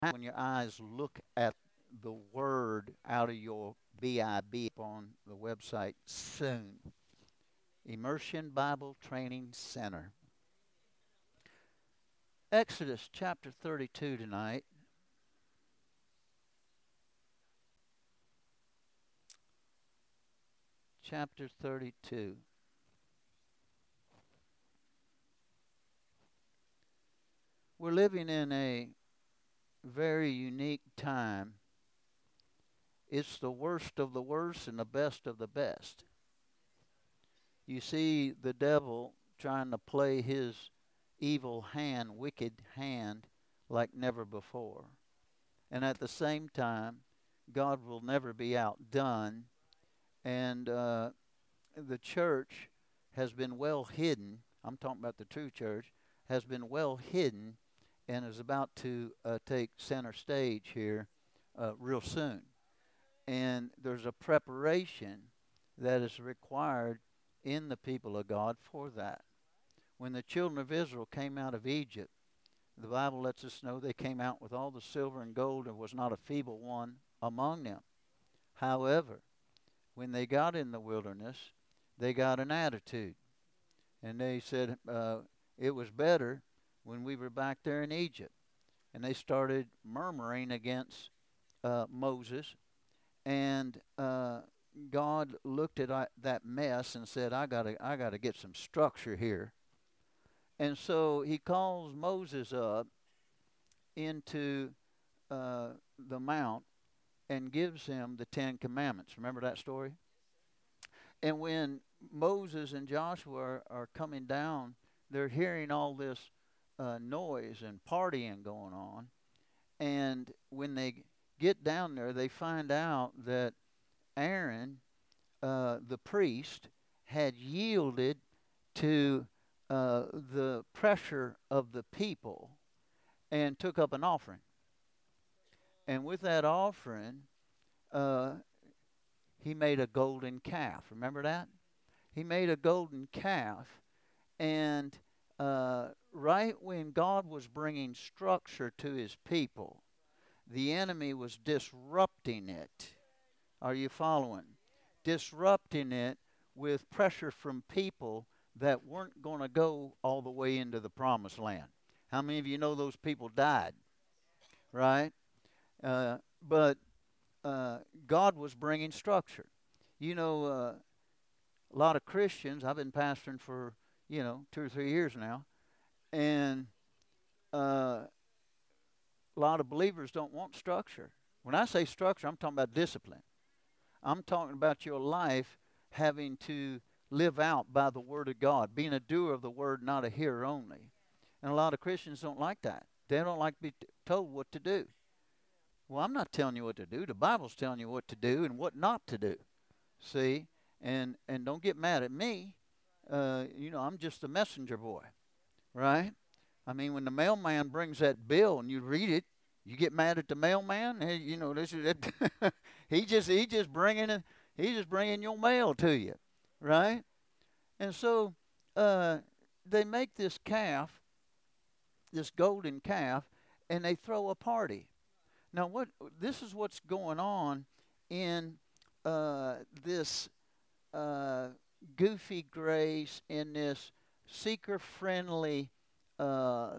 when your eyes look at the word out of your BIB on the website soon. Immersion Bible Training Center. Exodus chapter 32 tonight. Chapter 32. We're living in a very unique time. It's the worst of the worst and the best of the best. You see the devil trying to play his evil hand, wicked hand, like never before. And at the same time, God will never be outdone. And the church has been well hidden. I'm talking about the true church, has been well hidden and is about to take center stage here real soon. And there's a preparation that is required in the people of God for that. When the children of Israel came out of Egypt, the Bible lets us know they came out with all the silver and gold, and was not a feeble one among them. However, when they got in the wilderness, they got an attitude. And they said it was better when we were back there in Egypt. And they started murmuring against Moses. And God looked at that mess and said, I gotta get some structure here. And so he calls Moses up into the mount and gives him the Ten Commandments. Remember that story? And when Moses and Joshua are coming down, they're hearing all this noise and partying going on. And when they get down there, they find out that Aaron, the priest, had yielded to the pressure of the people and took up an offering. And with that offering, uh, he made a golden calf. Remember that? He made a golden calf. And right when God was bringing structure to his people, the enemy was disrupting it. Are you following? Disrupting it with pressure from people that weren't going to go all the way into the promised land. How many of you know those people died? Right? But God was bringing structure. You know, a lot of Christians, I've been pastoring for, 2 or 3 years now, and a lot of believers don't want structure. When I say structure, I'm talking about discipline. I'm talking about your life having to live out by the Word of God, being a doer of the Word, not a hearer only. And a lot of Christians don't like that. They don't like to be told what to do. Well, I'm not telling you what to do. The Bible's telling you what to do and what not to do. See? And don't get mad at me. I'm just a messenger boy, right? I mean, when the mailman brings that bill and you read it, you get mad at the mailman. Hey, this is it. He just bringing your mail to you, right? And so they make this calf, this golden calf, and they throw a party. Now, this is what's going on in this uh, goofy grace, in this seeker-friendly uh,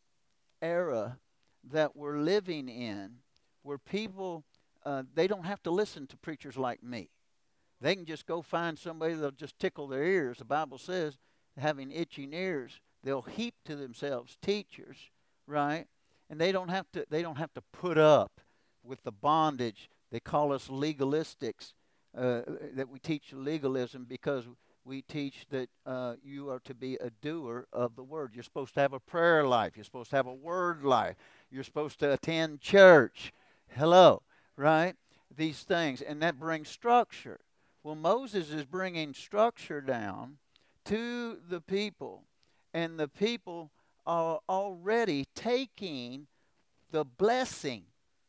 era that we're living in, where people they don't have to listen to preachers like me. They can just go find somebody that'll just tickle their ears. The Bible says, having itching ears, they'll heap to themselves teachers, right? And they don't have to put up with the bondage. They call us legalistics, that we teach legalism because we teach that you are to be a doer of the word. You're supposed to have a prayer life. You're supposed to have a word life. You're supposed to attend church. Hello, right? These things, and that brings structure. Well, Moses is bringing structure down to the people, and the people are already taking the blessing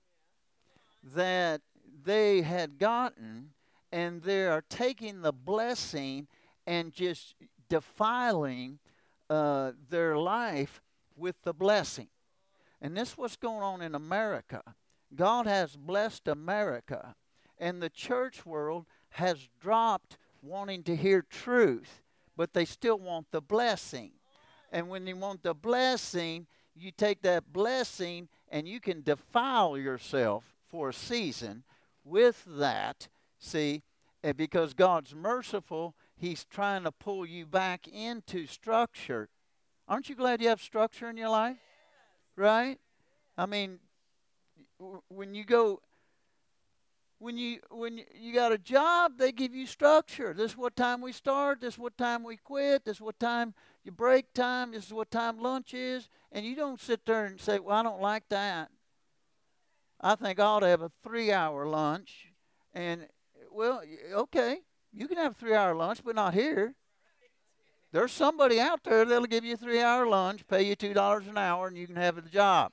that they had gotten, and they are taking the blessing and just defiling their life with the blessing. And this is what's going on in America. God has blessed America, and the church world has dropped wanting to hear truth, but they still want the blessing. And when you want the blessing, you take that blessing and you can defile yourself for a season with that. See, and because God's merciful, He's trying to pull you back into structure. Aren't you glad you have structure in your life? Right? I mean, when you go, when you got a job, they give you structure. This is what time we start. This is what time we quit. This is what time your break time. This is what time lunch is. And you don't sit there and say, "Well, I don't like that. I think I ought to have a 3-hour lunch." And well, okay, you can have a 3-hour lunch, but not here. There's somebody out there that'll give you a 3-hour lunch, pay you $2 an hour, and you can have the job.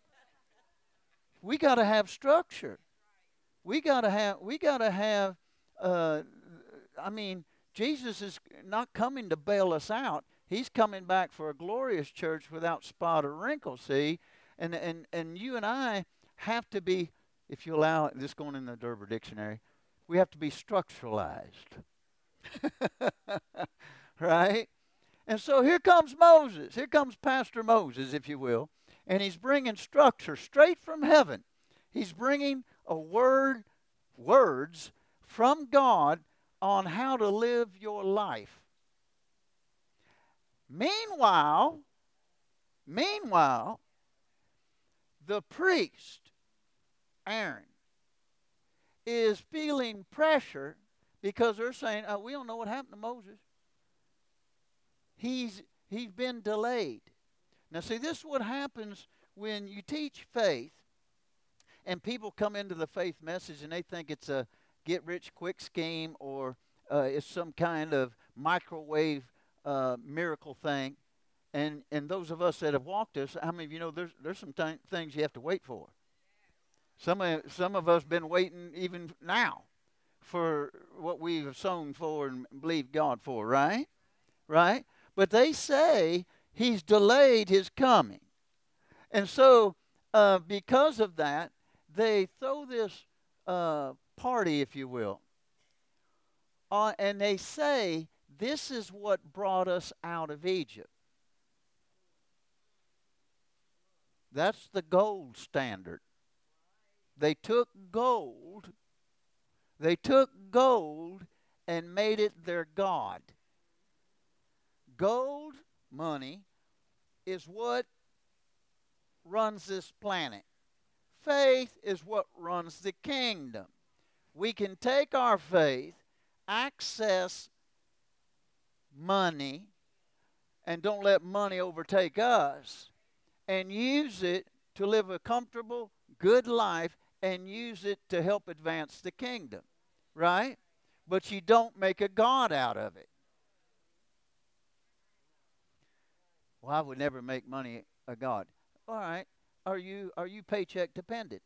We got to have structure. We got to have uh, I mean, Jesus is not coming to bail us out. He's coming back for a glorious church without spot or wrinkle, see? And you and I have to be, if you allow it, this going in the Durber dictionary, we have to be structuralized. Right? And so here comes Moses. Here comes Pastor Moses, if you will. And he's bringing structure straight from heaven. He's bringing words from God on how to live your life. Meanwhile, the priest, Aaron, is feeling pressure because they're saying, we don't know what happened to Moses. He's been delayed. Now, see, this is what happens when you teach faith and people come into the faith message and they think it's a get-rich-quick scheme or it's some kind of microwave miracle thing. And those of us that have walked this, how many of you know there's some things you have to wait for? Some of us been waiting even now for what we've sown for and believed God for, right? Right? But they say he's delayed his coming. And so, because of that, they throw this party, if you will, and they say, this is what brought us out of Egypt. That's the gold standard. They took gold and made it their God. Gold, money, is what runs this planet. Faith is what runs the kingdom. We can take our faith, access money, and don't let money overtake us, and use it to live a comfortable, good life, and use it to help advance the kingdom, right? But you don't make a God out of it. Well, I would never make money a God. All right. Are you paycheck dependent?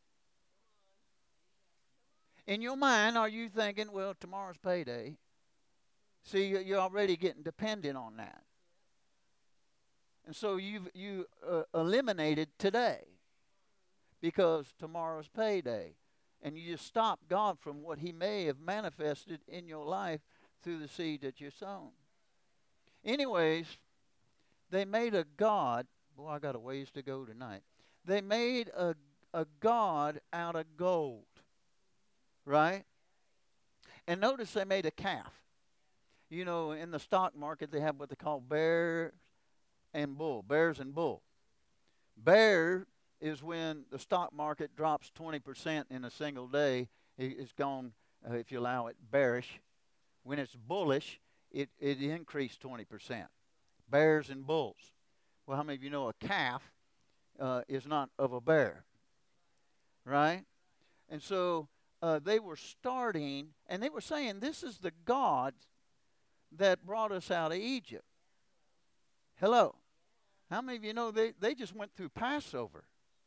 In your mind, are you thinking, well, tomorrow's payday? See, you're already getting dependent on that. And so you eliminated today because tomorrow's payday. And you just stop God from what he may have manifested in your life through the seed that you sown. Anyways, they made a God. Boy, I got a ways to go tonight. They made a God out of gold, right? And notice they made a calf. You know, in the stock market, they have what they call bears and bull. Bears and bull. Bear is when the stock market drops 20% in a single day. It's gone, if you allow it, bearish. When it's bullish, it increased 20%. Bears and bulls. Well, how many of you know a calf is not of a bear, right? And so they were starting, and they were saying, this is the God that brought us out of Egypt. Hello. How many of you know they just went through Passover?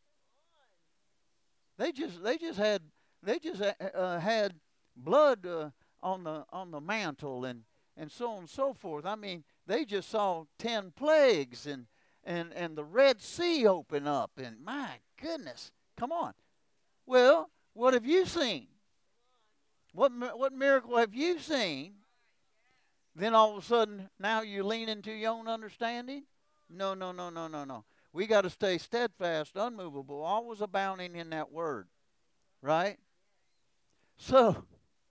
They just had blood on the mantle and so on and so forth. I mean, they just saw 10 plagues and and the Red Sea open up, and my goodness, come on. Well, what have you seen? What miracle have you seen? Then all of a sudden, now you lean into your own understanding? No, no, no, no, no, no. We got to stay steadfast, unmovable, always abounding in that word, right? So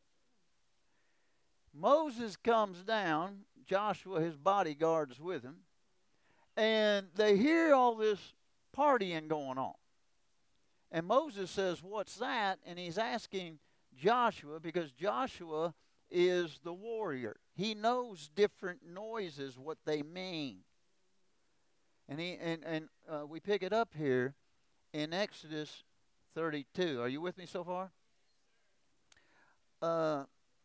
Moses comes down, Joshua, his bodyguards with him, and they hear all this partying going on. And Moses says, "What's that?" And he's asking Joshua because Joshua is the warrior. He knows different noises, what they mean. And we pick it up here in Exodus 32. Are you with me so far? Uh,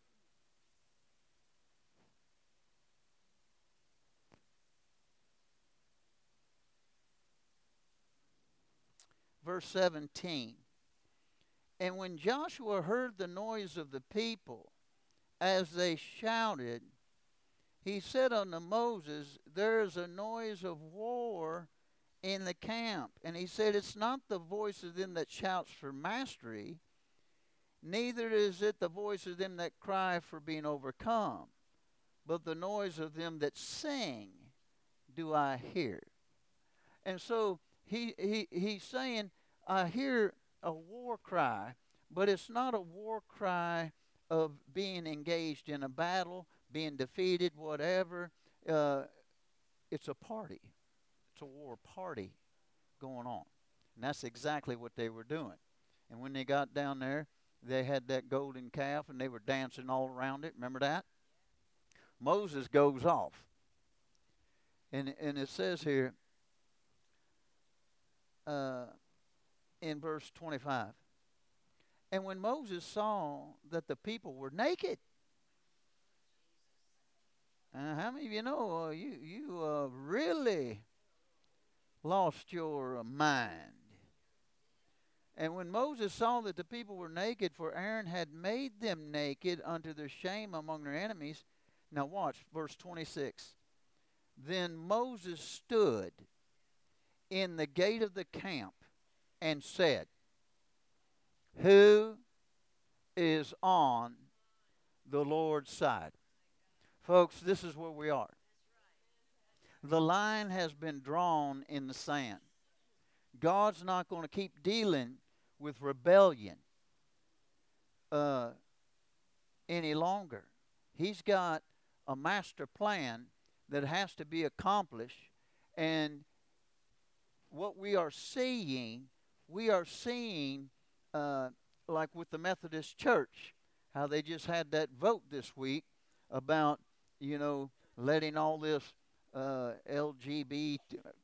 verse 17. And when Joshua heard the noise of the people as they shouted, he said unto Moses, there is a noise of war in the camp. And he said, it's not the voice of them that shouts for mastery, neither is it the voice of them that cry for being overcome, but the noise of them that sing do I hear. And so he's saying, I hear a war cry, but it's not a war cry of being engaged in a battle, being defeated, whatever. It's a party. It's a war party going on. And that's exactly what they were doing. And when they got down there, they had that golden calf and they were dancing all around it. Remember that? Moses goes off. And it says here in verse 25, and when Moses saw that the people were naked, how many of you know you really lost your mind? And when Moses saw that the people were naked, for Aaron had made them naked unto their shame among their enemies. Now watch, verse 26. Then Moses stood in the gate of the camp and said, who is on the Lord's side? Folks, this is where we are. The line has been drawn in the sand. God's not going to keep dealing with rebellion any longer. He's got a master plan that has to be accomplished. And what we are seeing like with the Methodist Church, how they just had that vote this week about, letting all this LGBTQs,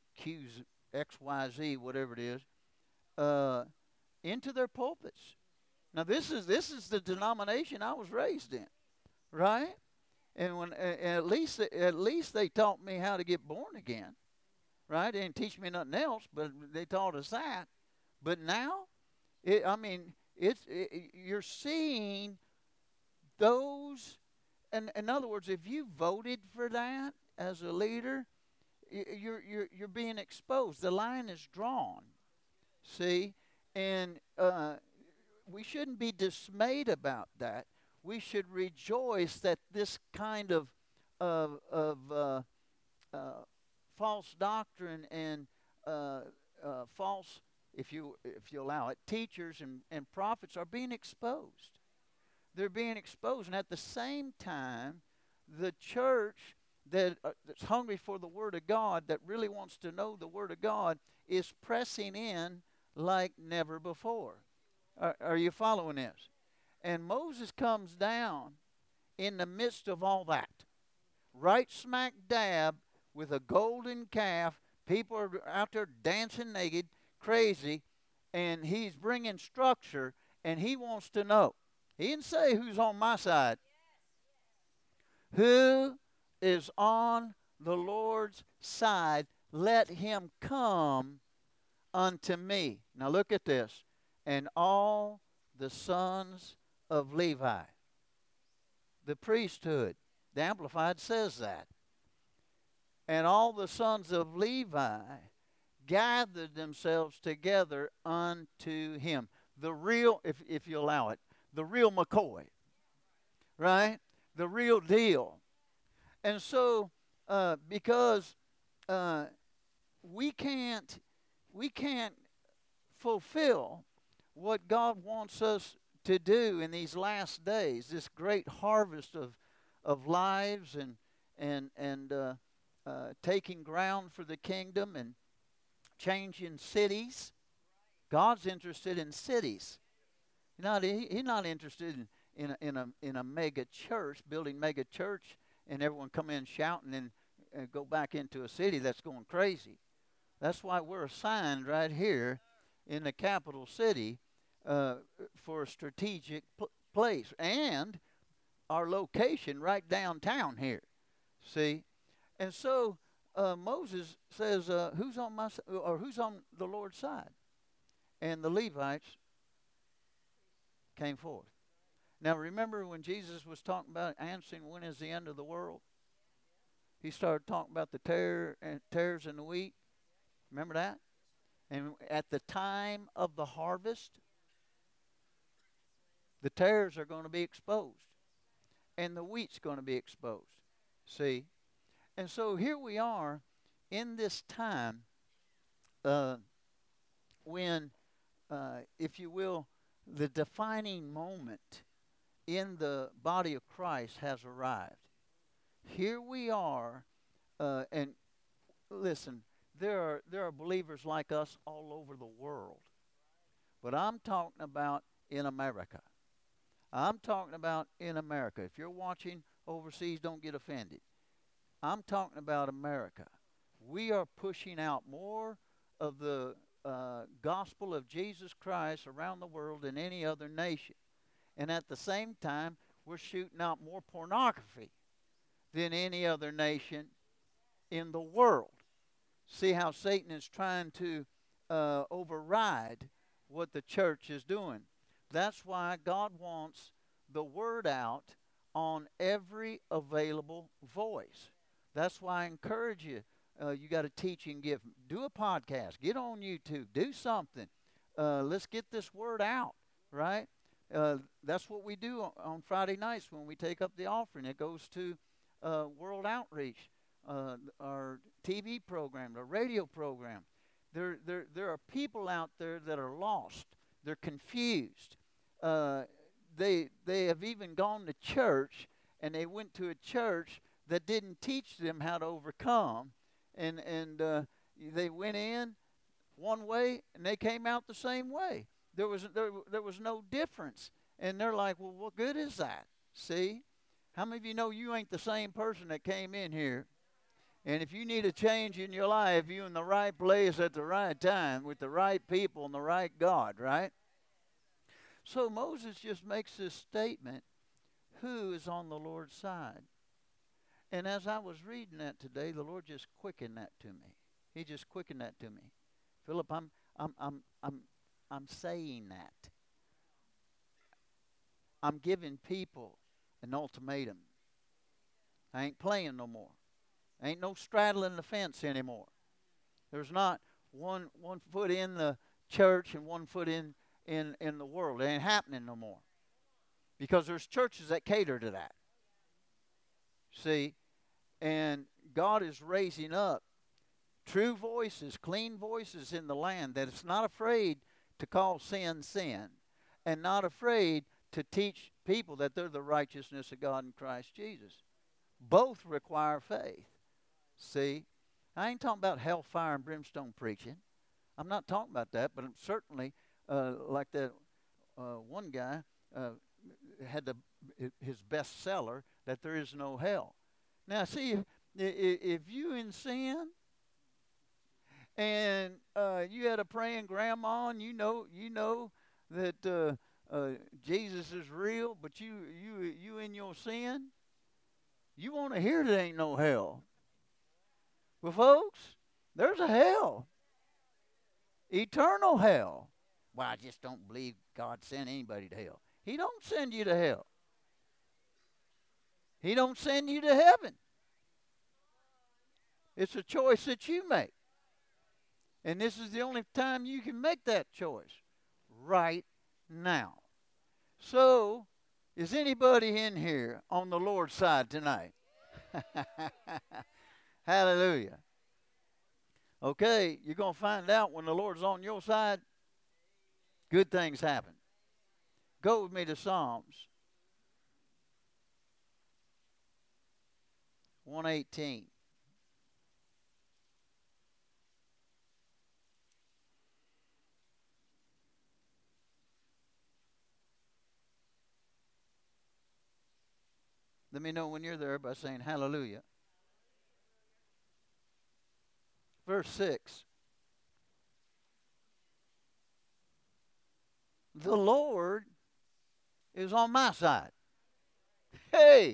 XYZ, whatever it is, into their pulpits. Now this is the denomination I was raised in, right? And when at least they taught me how to get born again, right? They didn't teach me nothing else, but they taught us that. But now, you're seeing those. And in other words, if you voted for that as a leader, you're being exposed. The line is drawn. See, and we shouldn't be dismayed about that. We should rejoice that this kind of false doctrine and false, if you allow it, teachers and prophets are being exposed. They're being exposed, and at the same time, the church that's hungry for the Word of God, that really wants to know the Word of God, is pressing in like never before. Are you following this? And Moses comes down in the midst of all that, right smack dab with a golden calf. People are out there dancing naked, crazy, and he's bringing structure, and he wants to know. He didn't say who's on my side. Who is on the Lord's side? Let him come unto me. Now look at this. And all the sons of Levi. The priesthood. The Amplified says that. And all the sons of Levi gathered themselves together unto him. The real, if you allow it, the real McCoy, right? The real deal. And so, because uh, we can't, we can't fulfill what God wants us to do in these last days, this great harvest of lives and taking ground for the kingdom and changing cities. God's interested in cities. He's not interested in a mega church, building mega church, and everyone come in shouting and go back into a city that's going crazy. That's why we're assigned right here in the capital city uh, for a strategic place and our location right downtown here. See, and so Moses says, "Who's on my or who's on the Lord's side?" And the Levites came forth. Now remember when Jesus was talking about answering when is the end of the world? He started talking about the tares and the wheat. Remember that? And at the time of the harvest, the tares are going to be exposed, and the wheat's going to be exposed. See? And so here we are in this time uh, when, if you will, the defining moment in the body of Christ has arrived. Here we are, and listen, there are believers like us all over the world, but I'm talking about in America. I'm talking about in America. If you're watching overseas, don't get offended. I'm talking about America. We are pushing out more of the gospel of Jesus Christ around the world than any other nation. And at the same time, we're shooting out more pornography than any other nation in the world. See how Satan is trying to override what the church is doing. That's why God wants the word out on every available voice. That's why I encourage you. You got a teaching gift. Do a podcast. Get on YouTube. Do something. Let's get this word out, right? That's what we do on Friday nights when we take up the offering. It goes to World Outreach, our TV program, our radio program. There are people out there that are lost. They're confused. Uh, they have even gone to church, and they went to a church that didn't teach them how to overcome, and they went in one way and they came out the same way. There was no difference, and they're like, well, what good is that? See, how many of you know you ain't the same person that came in here? And if you need a change in your life, you're in the right place at the right time with the right people and the right God, right? So Moses just makes this statement, who is on the Lord's side? And as I was reading that today, the Lord just quickened that to me. He just quickened that to me. Philip, I'm saying that. I'm giving people an ultimatum. I ain't playing no more. Ain't no straddling the fence anymore. There's not one foot in the church and one foot in the world. It ain't happening no more. Because there's churches that cater to that. See? And God is raising up true voices, clean voices in the land that is not afraid to call sin sin and not afraid to teach people that they're the righteousness of God in Christ Jesus. Both require faith. See? I ain't talking about hellfire and brimstone preaching. I'm not talking about that, but I'm certainly like that one guy had his bestseller that there is no hell. Now, see, if you in sin and you had a praying grandma, and you know that Jesus is real, but you in your sin, you want to hear there ain't no hell. Well, folks, there's a hell, eternal hell. Well, I just don't believe God sent anybody to hell. He don't send you to hell. He don't send you to heaven. It's a choice that you make. And this is the only time you can make that choice right now. So, is anybody in here on the Lord's side tonight? Hallelujah. Okay, you're going to find out when the Lord's on your side, good things happen. Go with me to Psalms 118. Let me know when you're there by saying hallelujah. Verse 6. The Lord is on my side. Hey!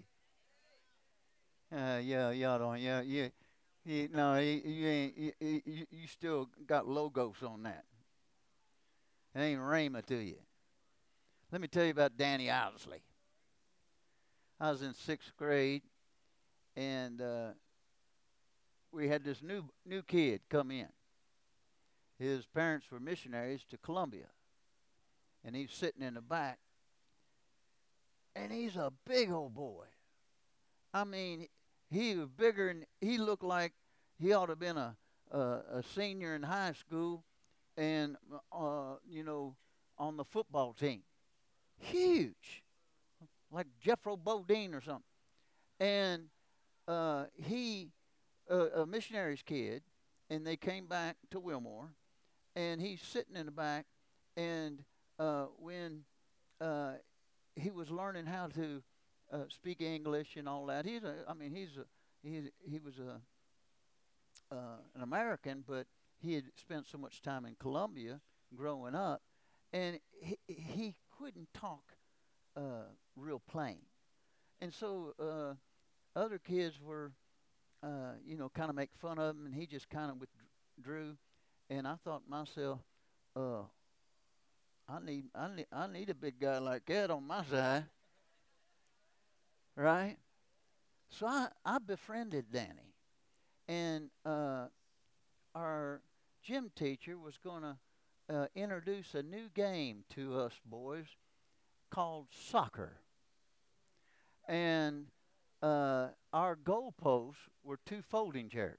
Yeah, y'all don't. Yeah, no, you ain't. You still got logos on that. It ain't rhema to you. Let me tell you about Danny Owsley. I was in sixth grade, and we had this new kid come in. His parents were missionaries to Colombia, and he's sitting in the back, and he's a big old boy. I mean, he was bigger, and he looked like he ought to have been a senior in high school, and on the football team. Huge, like Jeffro Bodine or something. And he, a missionary's kid, and they came back to Wilmore, and he's sitting in the back, and when uh, he was learning how to speak English and all that, he was an American, but he had spent so much time in Colombia growing up, and he couldn't talk real plain, and so other kids were, kind of make fun of him, and he just kind of withdrew. And I thought to myself, uh, I need a big guy like that on my side, right? So I befriended Danny, and our gym teacher was going to introduce a new game to us boys called soccer, and our goalposts were two folding chairs,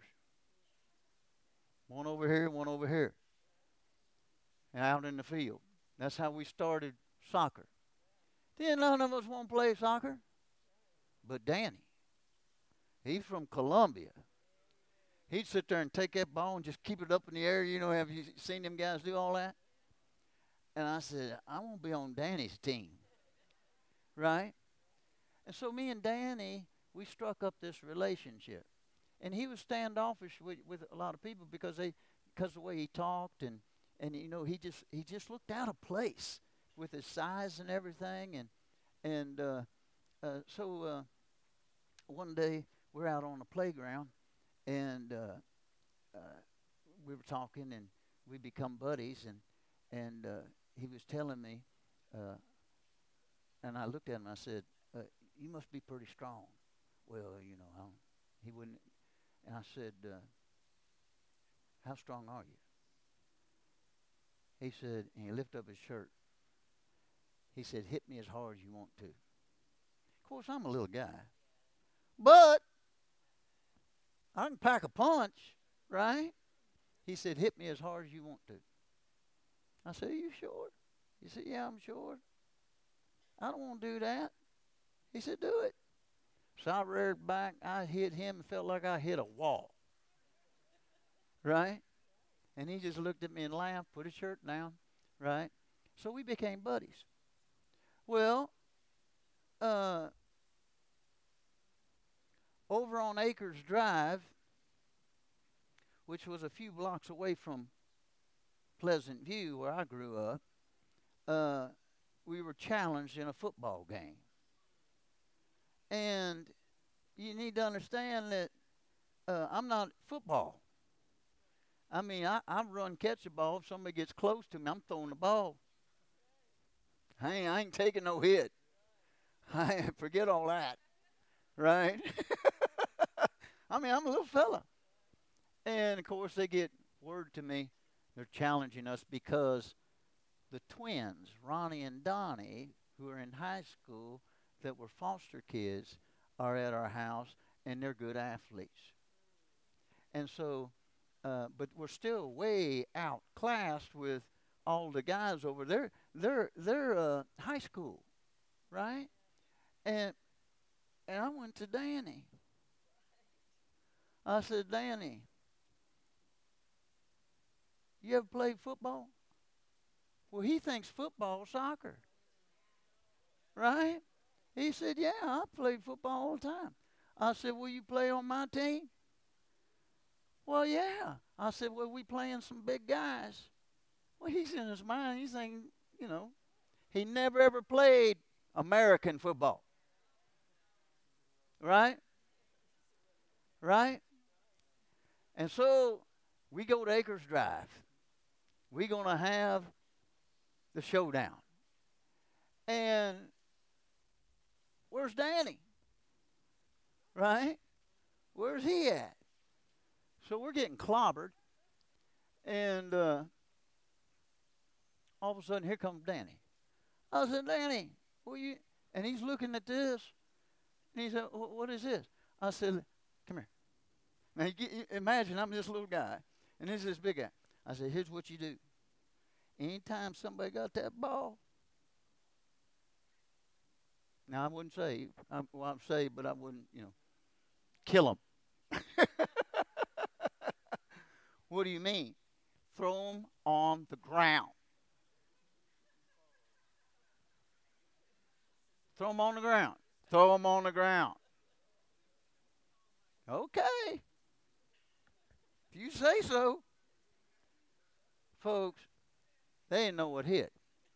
one over here, one over here, and out in the field. That's how we started soccer. Then none of us want to play soccer, but Danny, he's from Colombia. He'd sit there and take that ball and just keep it up in the air. Have you seen them guys do all that? And I said, I want to be on Danny's team, right? And so me and Danny, we struck up this relationship. And he was standoffish with a lot of people because the way he talked, and he just looked out of place with his size and everything. And one day we're out on the playground, and we were talking, and we become buddies, and he was telling me, uh, and I looked at him and I said, you must be pretty strong. Well, he wouldn't. And I said, how strong are you? He said, and he lifted up his shirt. He said, hit me as hard as you want to. Of course, I'm a little guy, but I can pack a punch, right? He said, hit me as hard as you want to. I said, are you sure? He said, yeah, I'm sure. I don't want to do that. He said, do it. So I reared back. I hit him and felt like I hit a wall, right? And he just looked at me and laughed, put his shirt down, right? So we became buddies. Well, uh, over on Acres Drive, which was a few blocks away from Pleasant View, where I grew up, uh, we were challenged in a football game. And you need to understand that I'm not football. I mean, I run catch the ball. If somebody gets close to me, I'm throwing the ball. I ain't taking no hit. I forget all that, right? I mean, I'm a little fella, And of course, they get word to me. They're challenging us because the twins, Ronnie and Donnie, who are in high school, that were foster kids, are at our house, and they're good athletes. And so, but we're still way outclassed with all the guys over there. They're high school, right? And and I went to Danny. I said, Danny, you ever played football? Well, he thinks football is soccer, right? He said, yeah, I play football all the time. I said, will you play on my team? Well, yeah. I said, well, we playing some big guys. Well, he's in his mind. He's thinking, you know, he never ever played American football, right? Right? And so we go to Acres Drive. We're going to have the showdown. And where's Danny? Right? Where's he at? So we're getting clobbered. And all of a sudden, here comes Danny. I said, Danny, will you? And he's looking at this. And he said, what is this? I said, come here. Now, imagine I'm this little guy, and this is this big guy. I said, here's what you do. Anytime somebody got that ball, now I wouldn't say, I'm saved, but I wouldn't, kill them. What do you mean? Throw them on the ground. Throw them on the ground. Throw them on the ground. Okay. If you say so. Folks, they didn't know what hit.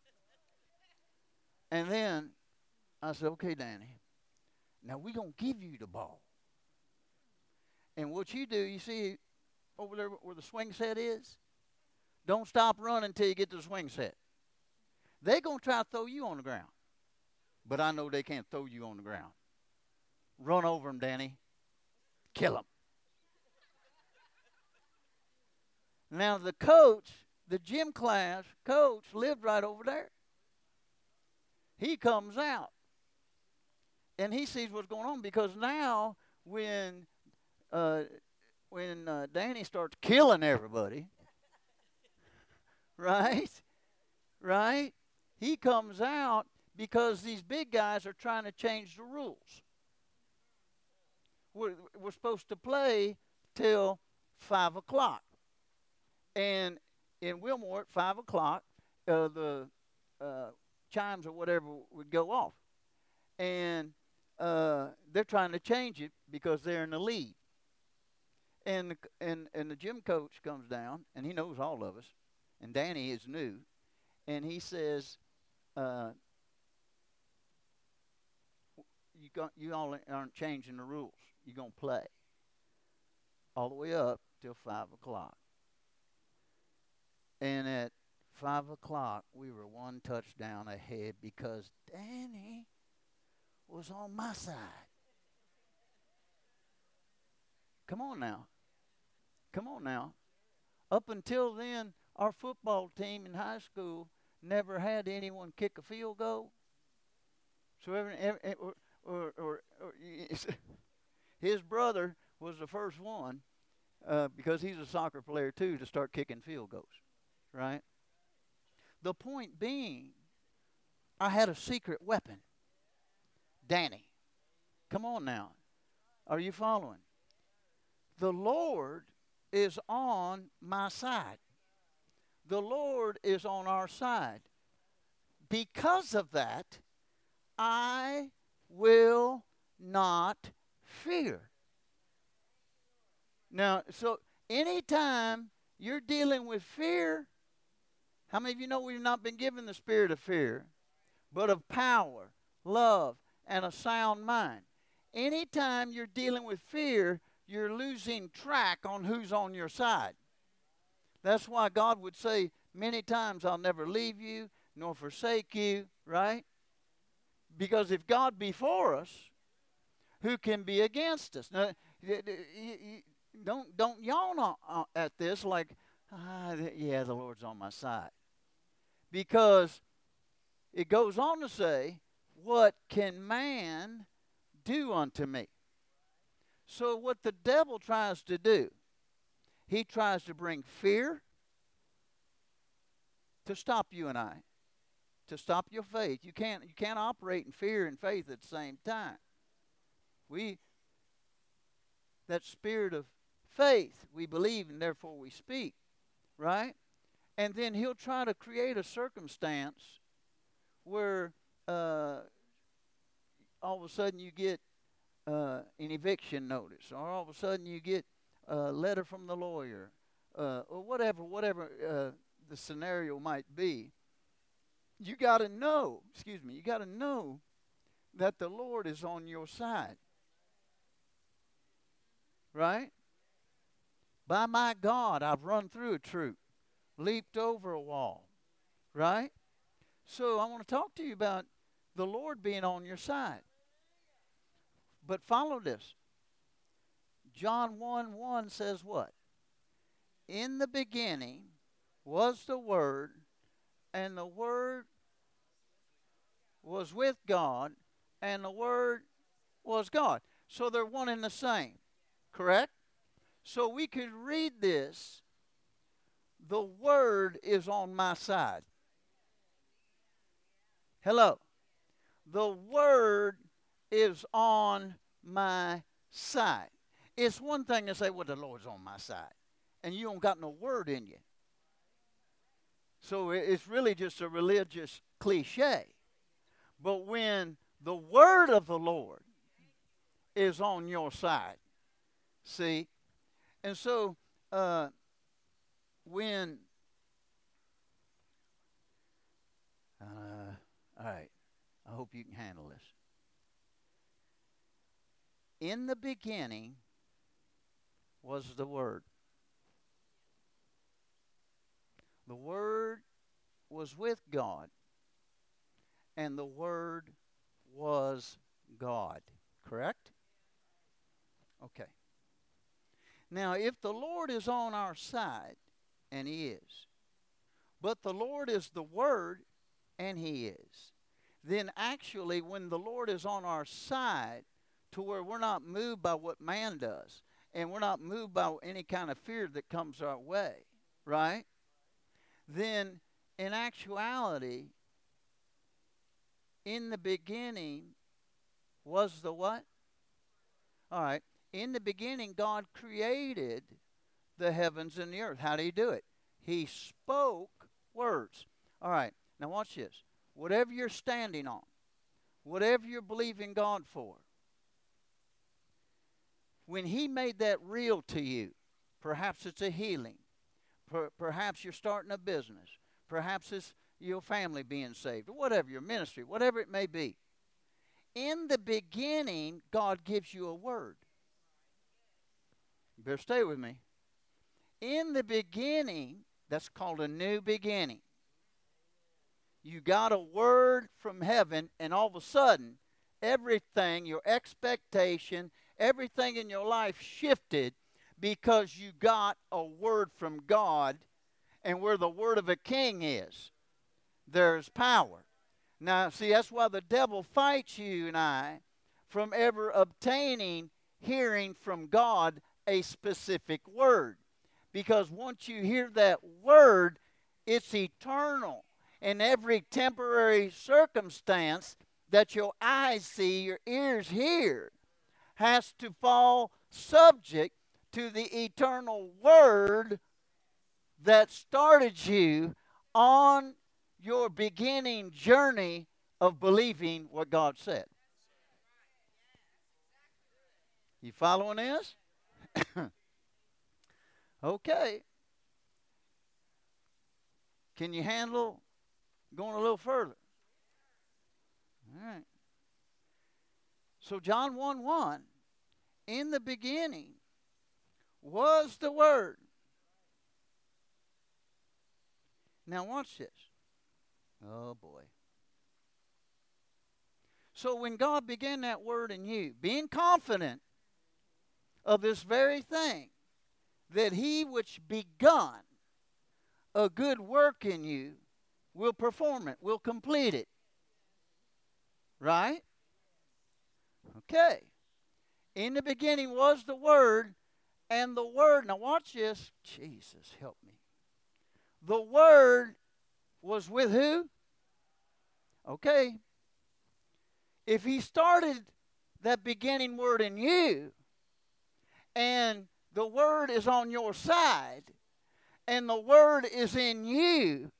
And then I said, okay, Danny, now we're going to give you the ball. And what you do, you see over there where the swing set is? Don't stop running until you get to the swing set. They're going to try to throw you on the ground. But I know they can't throw you on the ground. Run over them, Danny. Kill them. Now the coach, the gym class coach, lived right over there. He comes out. And he sees what's going on because now when Danny starts killing everybody, right? Right? He comes out because these big guys are trying to change the rules. We're supposed to play till 5 o'clock. And in Wilmore at 5 o'clock, the chimes or whatever would go off. And they're trying to change it because they're in the lead. And the gym coach comes down, and he knows all of us. And Danny is new. And he says, you all aren't changing the rules. You're going to play all the way up till 5 o'clock. And at 5 o'clock, we were one touchdown ahead because Danny was on my side. Come on now. Come on now. Up until then, our football team in high school never had anyone kick a field goal. So his brother was the first one because he's a soccer player too to start kicking field goals, right? The point being, I had a secret weapon. Danny. Come on now. Are you following? The Lord is on my side. The Lord is on our side. Because of that, I will not fear. Now, so anytime you're dealing with fear, how many of you know we've not been given the spirit of fear, but of power, love, and a sound mind? Anytime you're dealing with fear, you're losing track on who's on your side. That's why God would say many times, I'll never leave you nor forsake you, right? Because if God be for us, who can be against us? Now, Don't yawn at this like, yeah, the Lord's on my side. Because it goes on to say, what can man do unto me? So what the devil tries to do, he tries to bring fear to stop you and I, to stop your faith. You can't operate in fear and faith at the same time. We that spirit of faith, we believe and therefore we speak, right? And then he'll try to create a circumstance where all of a sudden you get an eviction notice, or all of a sudden you get a letter from the lawyer, or whatever the scenario might be. You got to know, you got to know that the Lord is on your side, right? By my God, I've run through a troop, leaped over a wall, right? So I want to talk to you about the Lord being on your side. But follow this. John 1:1 says what? In the beginning was the Word, and the Word was with God, and the Word was God. So they're one and the same, correct? So we could read this, the Word is on my side. Hello. The Word is on my side. It's one thing to say, well, the Lord's on my side, and you don't got no Word in you. So it's really just a religious cliche. But when the Word of the Lord is on your side, see? And so when, all right, I hope you can handle this. In the beginning was the Word. The Word was with God, and the Word was God. Correct? Okay. Now, if the Lord is on our side, and He is, but the Lord is the Word, and He is, then actually when the Lord is on our side, to where we're not moved by what man does, and we're not moved by any kind of fear that comes our way, right? Then in actuality, in the beginning was the what? All right. In the beginning, God created the heavens and the earth. How did He do it? He spoke words. All right. Now watch this. Whatever you're standing on, whatever you're believing God for, when He made that real to you, perhaps it's a healing, perhaps you're starting a business, perhaps it's your family being saved, or whatever, your ministry, whatever it may be. In the beginning, God gives you a word. You better stay with me. In the beginning, that's called a new beginning. You got a word from heaven, and all of a sudden, everything, your expectation, everything in your life shifted because you got a word from God, and where the word of a king is, there's power. Now, see, that's why the devil fights you and I from ever obtaining hearing from God a specific word. Because once you hear that word, it's eternal. And every temporary circumstance that your eyes see, your ears hear, has to fall subject to the eternal word that started you on your beginning journey of believing what God said. You following this? Okay. Can you handle going a little further? All right. So John 1:1, in the beginning was the Word. Now watch this. Oh boy. So when God began that word in you, being confident of this very thing, that he which begun a good work in you will perform it, will complete it. Right? Okay. In the beginning was the Word, and the Word, now watch this. Jesus, help me. The Word was with who? Okay. If he started that beginning word in you, and the Word is on your side, and the Word is in you,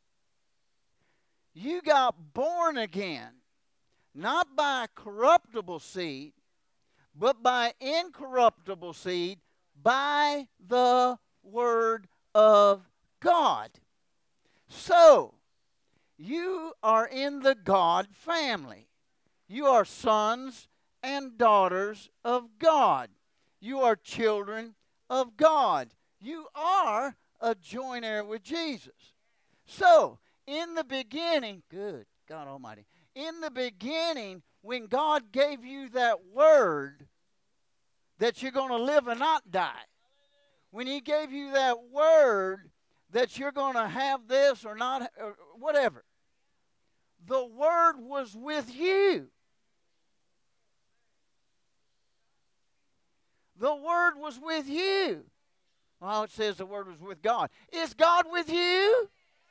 you got born again, not by corruptible seed, but by incorruptible seed, by the Word of God. So, you are in the God family. You are sons and daughters of God. You are children of God. You are a joint heir with Jesus. So, in the beginning, good God Almighty, in the beginning, when God gave you that word that you're going to live and not die, when He gave you that word that you're going to have this or not, or whatever, the word was with you. The word was with you. Well, it says the word was with God. Is God with you?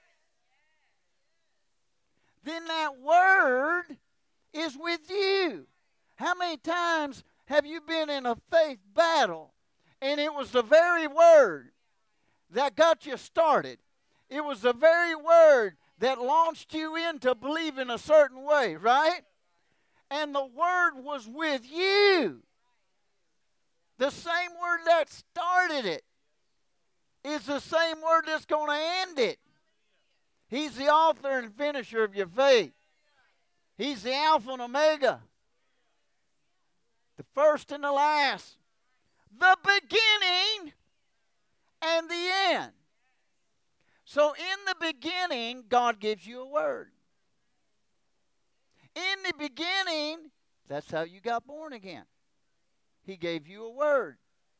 Then that word is with you. How many times have you been in a faith battle and it was the very word that got you started? It was the very word that launched you into believing a certain way, right? And the word was with you. The same word that started it is the same word that's going to end it. He's the author and finisher of your faith. He's the Alpha and Omega, the first and the last, the beginning and the end. So in the beginning, God gives you a word. In the beginning, that's how you got born again. He gave you a word.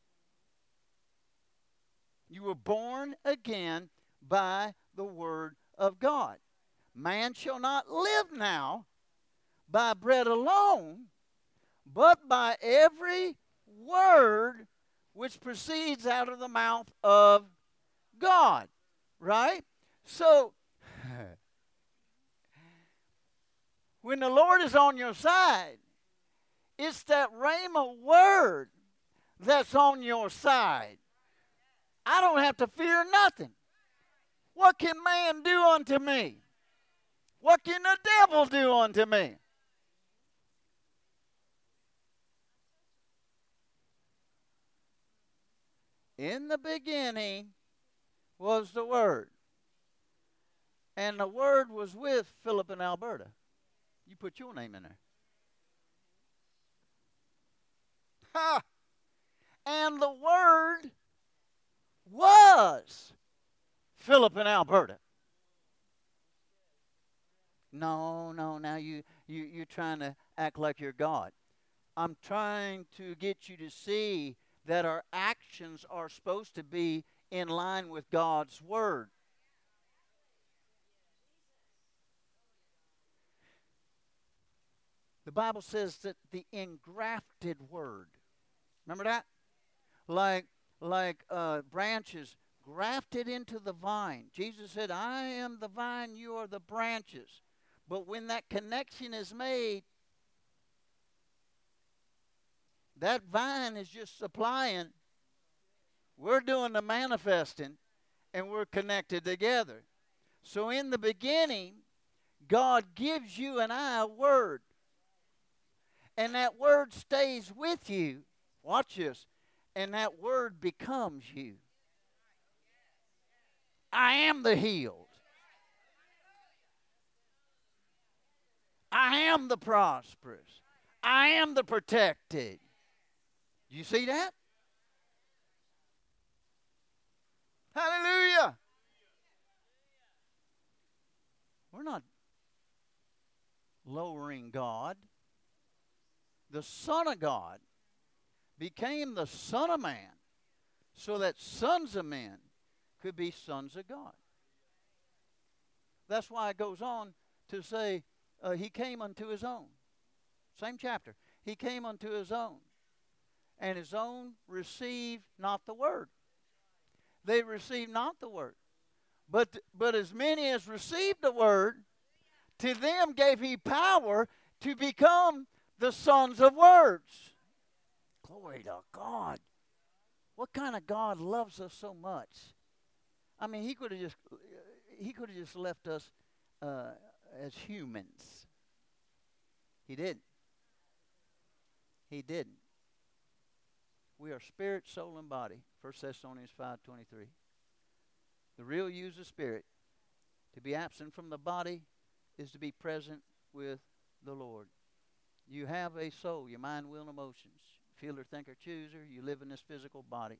You were born again by the word of God. Man shall not live now by bread alone, but by every word which proceeds out of the mouth of God. Right? So, when the Lord is on your side, it's that rhema word that's on your side. I don't have to fear nothing. What can man do unto me? What can the devil do unto me? In the beginning was the Word. And the Word was with Philip and Alberta. You put your name in there. Ha! And the Word was Philip and Alberta. No, now you're trying to act like you're God. I'm trying to get you to see that our actions are supposed to be in line with God's Word. The Bible says that the engrafted Word. Remember that? Like branches grafted into the vine. Jesus said, I am the vine, you are the branches. But when that connection is made, that vine is just supplying. We're doing the manifesting, and we're connected together. So in the beginning, God gives you and I a word. And that word stays with you. Watch this. And that word becomes you. I am the healed. I am the prosperous. I am the protected. You see that? Hallelujah. We're not lowering God. The Son of God became the Son of Man so that sons of men could be sons of God. That's why it goes on to say, he came unto his own. Same chapter. He came unto his own, and his own received not the word. They received not the word. But as many as received the word, to them gave he power to become the sons of words. Glory to God. What kind of God loves us so much? I mean, he could have just left us as humans. He didn't. He didn't. We are spirit, soul, and body. 1 Thessalonians 5:23. The real use of spirit. To be absent from the body is to be present with the Lord. You have a soul, your mind, will, and emotions. Feeler, thinker, chooser. You live in this physical body.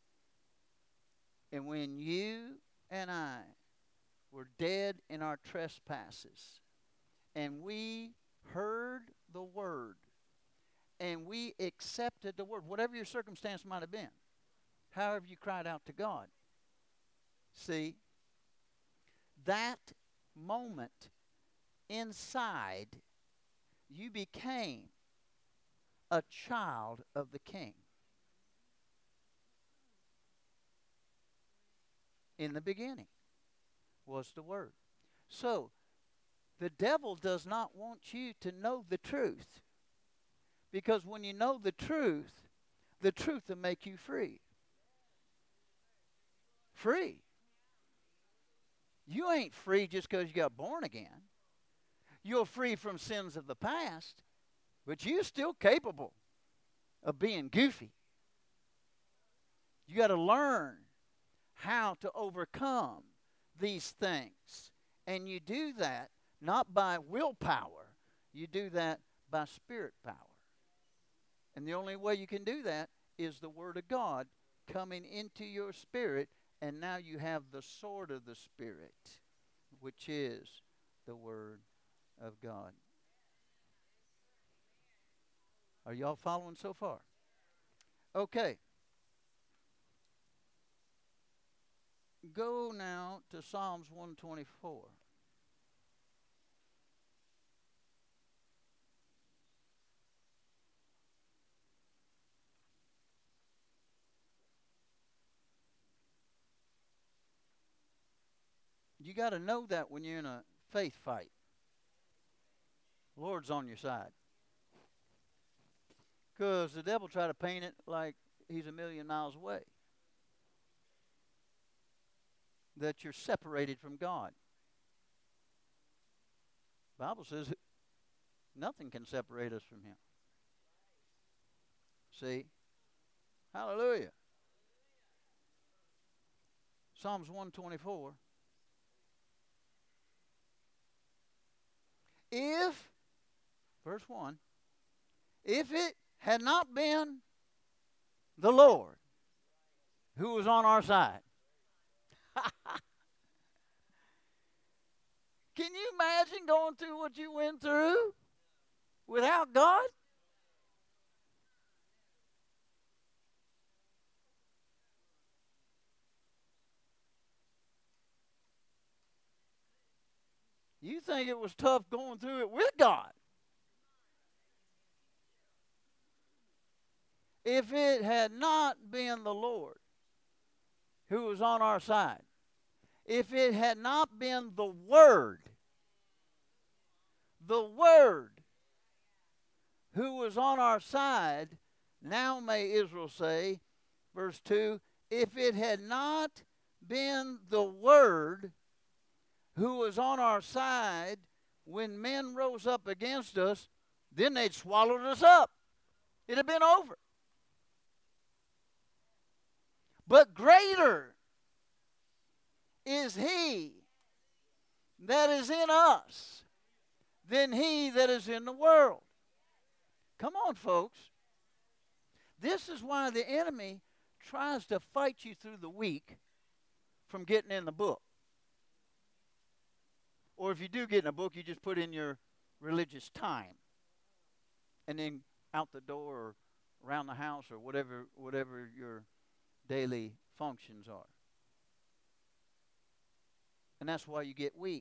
And when you and I were dead in our trespasses, and we heard the word, and we accepted the word, whatever your circumstance might have been, however you cried out to God, see, that moment inside, you became a child of the King. In the beginning was the Word. So, the devil does not want you to know the truth. Because when you know the truth will make you free. Free. You ain't free just because you got born again. You're free from sins of the past, but you're still capable of being goofy. You got to learn how to overcome these things. And you do that not by willpower. You do that by spirit power. And the only way you can do that is the Word of God coming into your spirit, and now you have the sword of the Spirit, which is the Word of God. Are y'all following so far? Okay. Go now to Psalms 124. You got to know that when you're in a faith fight. The Lord's on your side. Because the devil try to paint it like he's a million miles away. That you're separated from God. The Bible says nothing can separate us from Him. See? Hallelujah. Psalms 124. If, verse 1, if it had not been the Lord who was on our side. Can you imagine going through what you went through without God? You think it was tough going through it with God. If it had not been the Lord who was on our side, if it had not been the Word who was on our side, now may Israel say, verse 2, if it had not been the Word who was on our side, when men rose up against us, then they'd swallowed us up. It'd have been over. But greater is He that is in us than he that is in the world. Come on, folks. This is why the enemy tries to fight you through the week from getting in the book. Or if you do get in a book, you just put in your religious time. And then out the door or around the house or whatever you're daily functions are. And that's why you get weak.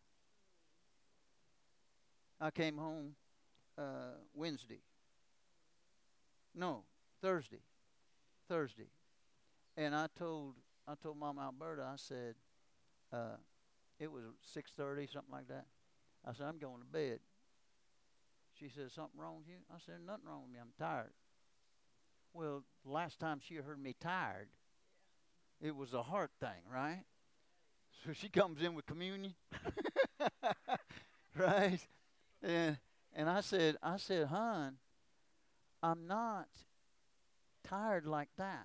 I came home Wednesday. No, Thursday. Thursday. And I told Mama Alberta, I said, uh, it was 6:30, something like that. I said, I'm going to bed. She said, something wrong with you? I said, nothing wrong with me. I'm tired. Well, the last time she heard me tired, it was a heart thing, right? So she comes in with communion, right? And and I said, hon, I'm not tired like that.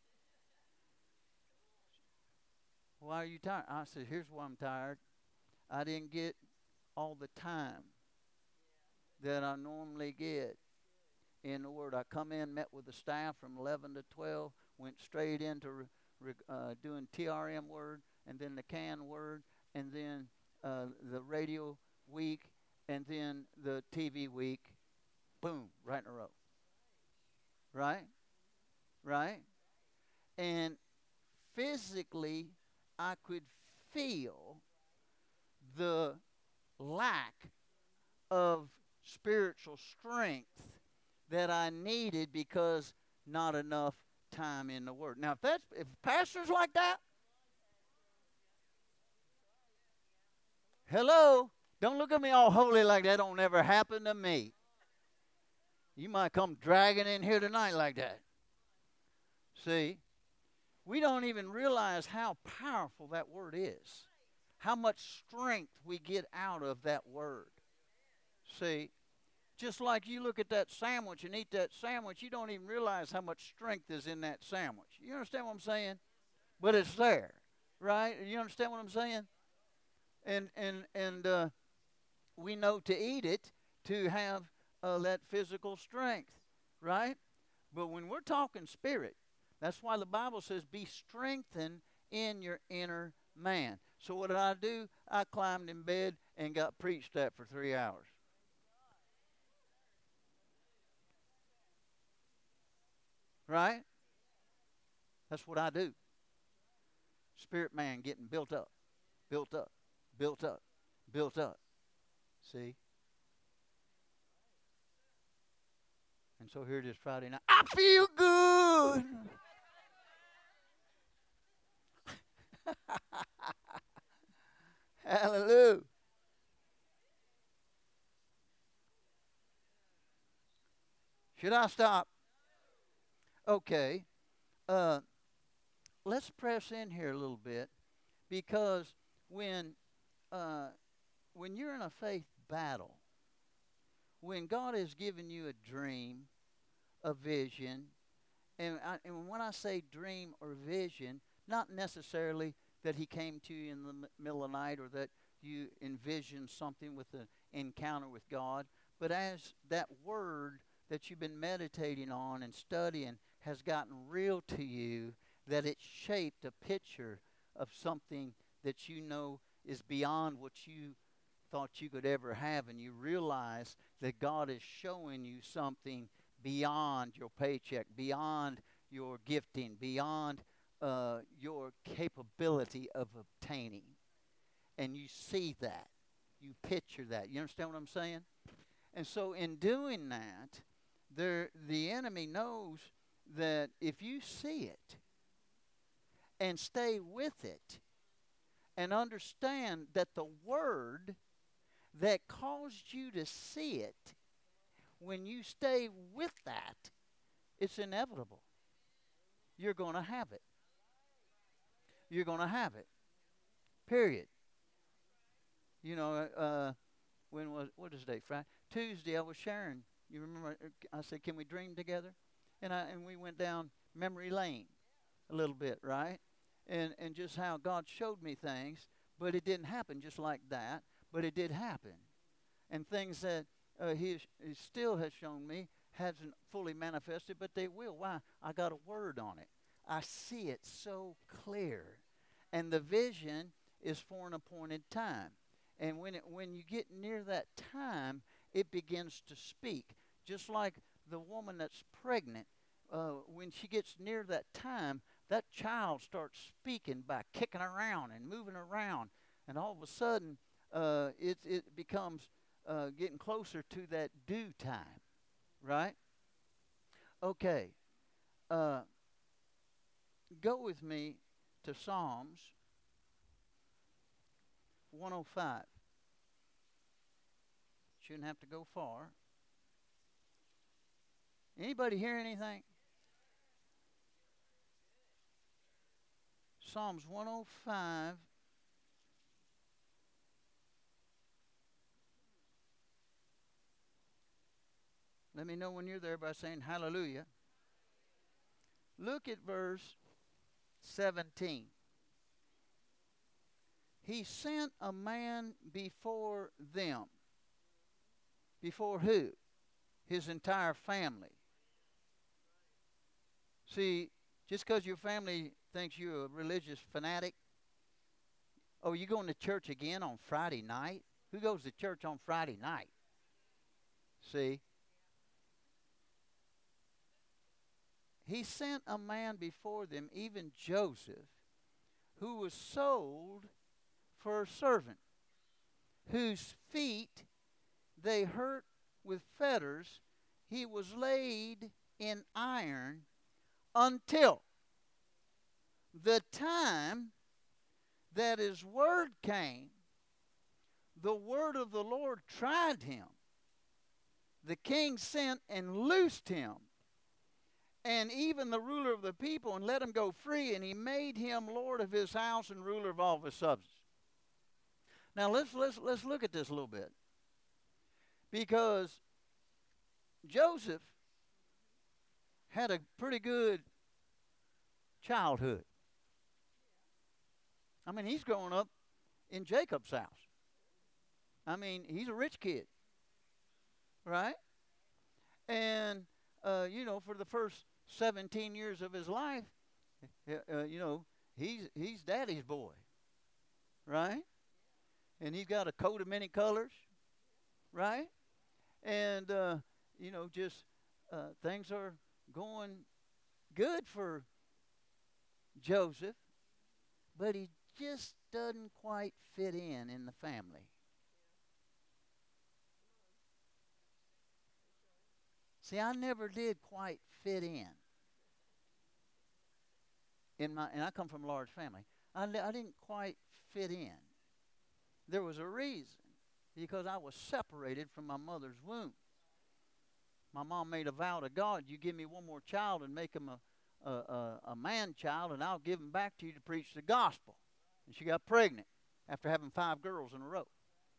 Why are you tired? I said, here's why I'm tired. I didn't get all the time that I normally get in the Word. I come in, met with the staff from 11 to 12, went straight into doing TRM Word, and then the CAN Word, and then the radio week, and then the TV week. Boom, right in a row. Right? Right? And physically, I could feel the lack of spiritual strength that I needed because not enough time in the Word. Now, if pastors like that, hello, don't look at me all holy like that don't ever happen to me. You might come dragging in here tonight like that. See, we don't even realize how powerful that Word is, how much strength we get out of that Word. See, just like you look at that sandwich and eat that sandwich, you don't even realize how much strength is in that sandwich. You understand what I'm saying? But it's there, right? You understand what I'm saying? And we know to eat it to have that physical strength, right? But when we're talking spirit, that's why the Bible says, be strengthened in your inner man. So what did I do? I climbed in bed and got preached at for 3 hours. Right? That's what I do. Spirit man getting built up, built up, built up, built up. See? And so here it is Friday night. I feel good. Hallelujah. Should I stop? Okay. Uh, let's press in here a little bit because when uh, when you're in a faith battle, when God has given you a dream, a vision, and when I say dream or vision, not necessarily that He came to you in the middle of the night or that you envisioned something with an encounter with God, but as that word that you've been meditating on and studying has gotten real to you, that it shaped a picture of something that you know is beyond what you thought you could ever have, and you realize that God is showing you something beyond your paycheck, beyond your gifting, beyond your capability of obtaining. And you see that. You picture that. You understand what I'm saying? And so in doing that, the enemy knows that if you see it and stay with it and understand that the word that caused you to see it, when you stay with that, it's inevitable. You're going to have it. You're going to have it. Period. You know, when was what is today? Friday, Tuesday. I was sharing. You remember? I said, "Can we dream together?" And we went down memory lane a little bit, right? And just how God showed me things, but it didn't happen just like that. But it did happen, and things that he still has shown me hasn't fully manifested, but they will. Why? I got a word on it. I see it so clear, and the vision is for an appointed time. And when you get near that time, it begins to speak. Just like the woman that's pregnant, when she gets near that time, that child starts speaking by kicking around and moving around, and all of a sudden, it becomes getting closer to that due time, right? Okay, uh, go with me to Psalms 105. Shouldn't have to go far. Anybody hear anything? Psalms 105. Let me know when you're there by saying hallelujah. Look at verse 17. He sent a man before them. Before who? His entire family. See, just because your family thinks you're a religious fanatic, oh, you going to church again on Friday night? Who goes to church on Friday night? See? He sent a man before them, even Joseph, who was sold for a servant, whose feet they hurt with fetters. He was laid in iron until the time that his word came. The word of the Lord tried him. The king sent and loosed him, and even the ruler of the people, and let him go free, and he made him lord of his house and ruler of all of his substance. Now let's look at this a little bit, because Joseph had a pretty good childhood. I mean, he's growing up in Jacob's house. I mean, he's a rich kid, right? And for the first 17 years of his life, he's daddy's boy, right? And he's got a coat of many colors, right? And just things are going good for Joseph, but he just doesn't quite fit in the family. See, I never did quite fit and I come from a large family. I didn't quite fit in. There was a reason, because I was separated from my mother's womb. My mom made a vow to God, you give me one more child and make him a man child, and I'll give him back to you to preach the gospel. And she got pregnant after having 5 girls in a row.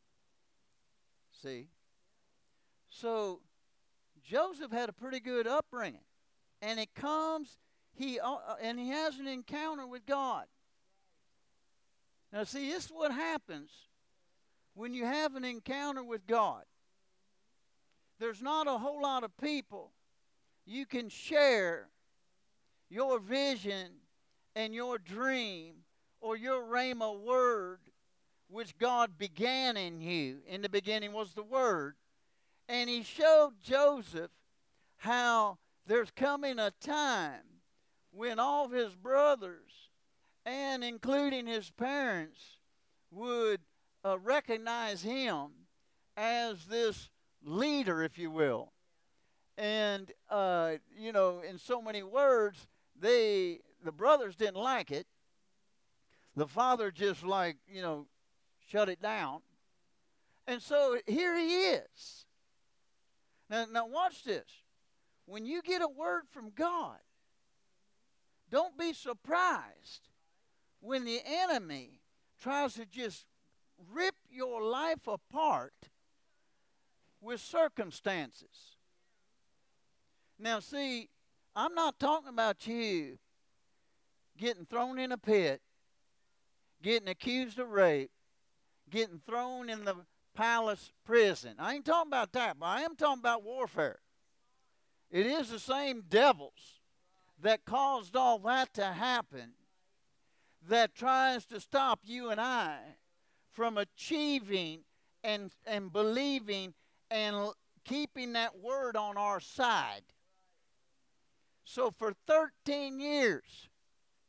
See? So Joseph had a pretty good upbringing, and it comes and he has an encounter with God. Now, see, this is what happens when you have an encounter with God. There's not a whole lot of people you can share your vision and your dream or your rhema word, which God began in you. In the beginning was the Word. And he showed Joseph how there's coming a time when all of his brothers, and including his parents, would recognize him as this leader, if you will. And, in so many words, the brothers didn't like it. The father just shut it down. And so here he is. Now watch this. When you get a word from God, don't be surprised when the enemy tries to just rip your life apart with circumstances. Now see, I'm not talking about you getting thrown in a pit, getting accused of rape, getting thrown in the palace prison. I ain't talking about that, but I am talking about warfare. It is the same devils that caused all that to happen that tries to stop you and I from achieving and believing and keeping that word on our side. So for 13 years,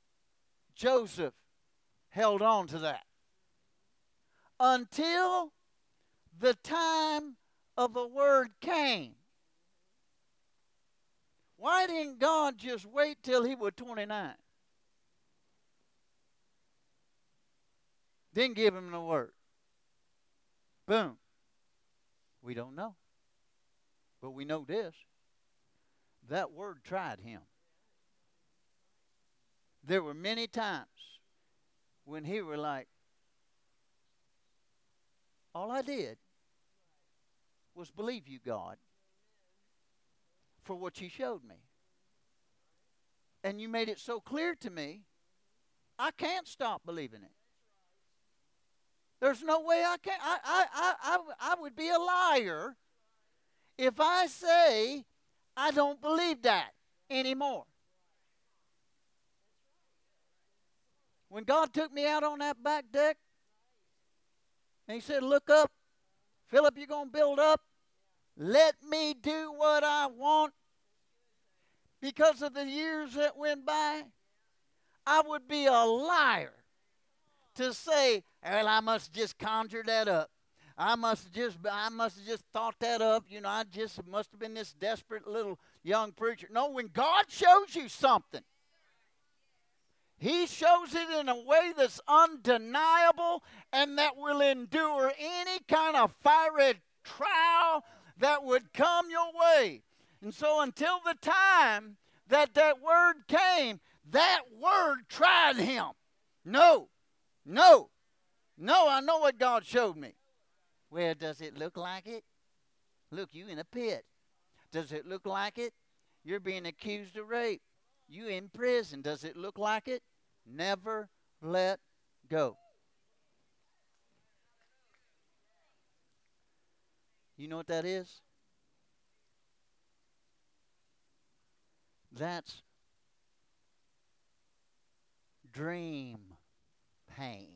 Joseph held on to that until the time of the word came. Why didn't God just wait till he was 29? Then give him the word. Boom. We don't know. But we know this. That word tried him. There were many times when he were like, all I did was believe you, God, for what you showed me. And you made it so clear to me, I can't stop believing it. There's no way I can. I would be a liar if I say I don't believe that anymore. When God took me out on that back deck, and he said, look up, Philip, you're going to build up. Let me do what I want. Because of the years that went by, I would be a liar to say, well, I must just conjure that up. I must have just thought that up. You know, I just must have been this desperate little young preacher. No, when God shows you something, he shows it in a way that's undeniable and that will endure any kind of fiery trial that would come your way. And so until the time that that word came, that word tried him. No, I know what God showed me. Well, does it look like it? Look, you in a pit. Does it look like it? You're being accused of rape. You in prison. Does it look like it? Never let go. You know what that is? That's dream pain.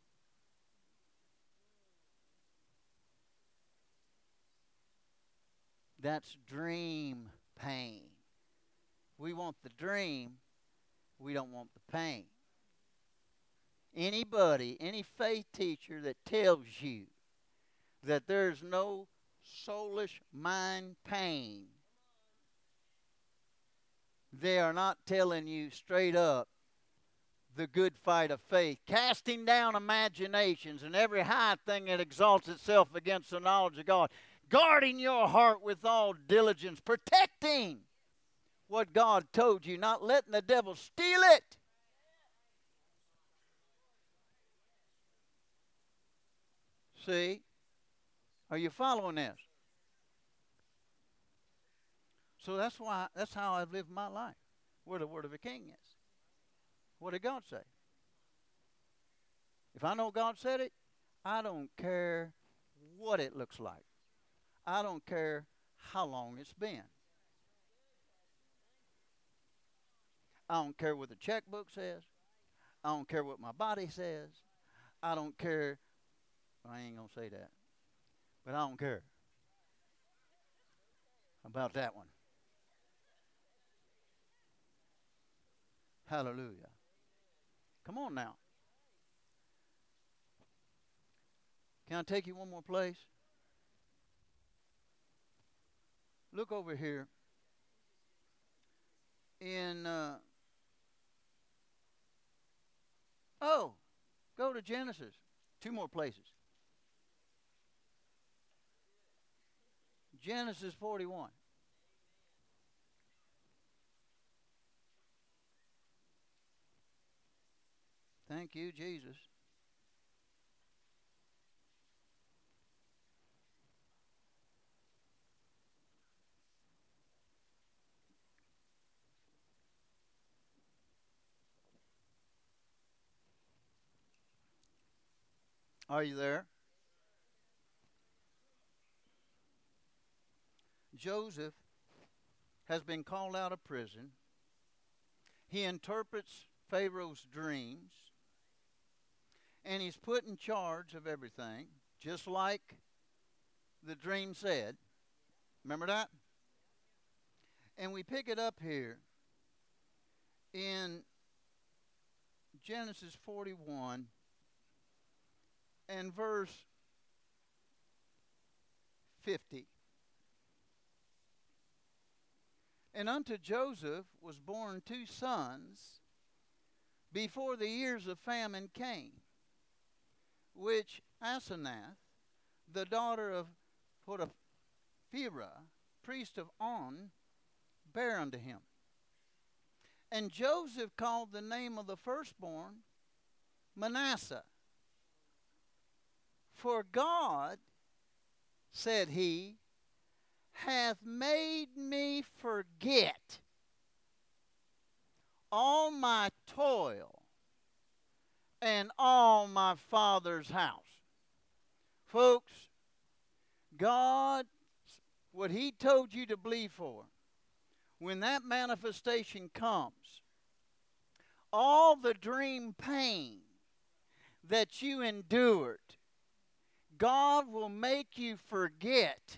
That's dream pain. We want the dream. We don't want the pain. Anybody, any faith teacher that tells you that there's no soulish mind pain, they are not telling you straight up the good fight of faith, casting down imaginations and every high thing that exalts itself against the knowledge of God, guarding your heart with all diligence, protecting what God told you, not letting the devil steal it. See? Are you following this? So that's how I've lived my life, where the word of a king is. What did God say? If I know God said it, I don't care what it looks like. I don't care how long it's been. I don't care what the checkbook says. I don't care what my body says. I don't care. I ain't going to say that. But I don't care about that one. Hallelujah. Come on now. Can I take you one more place? Look over here in, go to Genesis. Two more places. Genesis 41. Thank you, Jesus. Are you there? Joseph has been called out of prison. He interprets Pharaoh's dreams, and he's put in charge of everything, just like the dream said. Remember that? And we pick it up here in Genesis 41 and verse 50. And unto Joseph was born 2 sons before the years of famine came, which Asenath, the daughter of Potipherah, priest of On, bare unto him. And Joseph called the name of the firstborn Manasseh. For God, said he, hath made me forget all my toil and all my father's house. Folks, God, what he told you to believe for, when that manifestation comes, all the dream pain that you endured, God will make you forget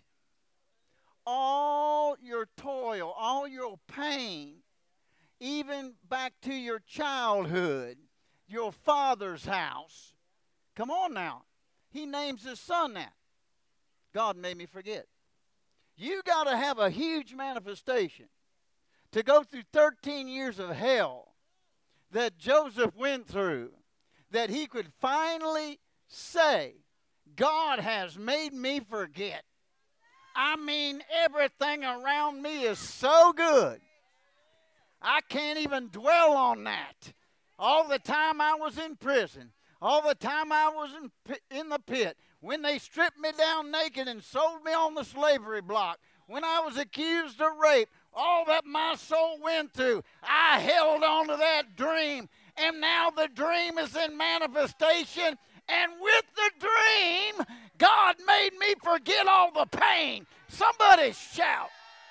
all your toil, all your pain, even back to your childhood, your father's house. Come on now. He names his son that. God made me forget. You got to have a huge manifestation to go through 13 years of hell that Joseph went through, that he could finally say, God has made me forget. I mean, everything around me is so good. I can't even dwell on that. All the time I was in prison, all the time I was in the pit, when they stripped me down naked and sold me on the slavery block, when I was accused of rape, all that my soul went through, I held on to that dream. And now the dream is in manifestation. And with the dream, God made me forget all the pain. Somebody shout.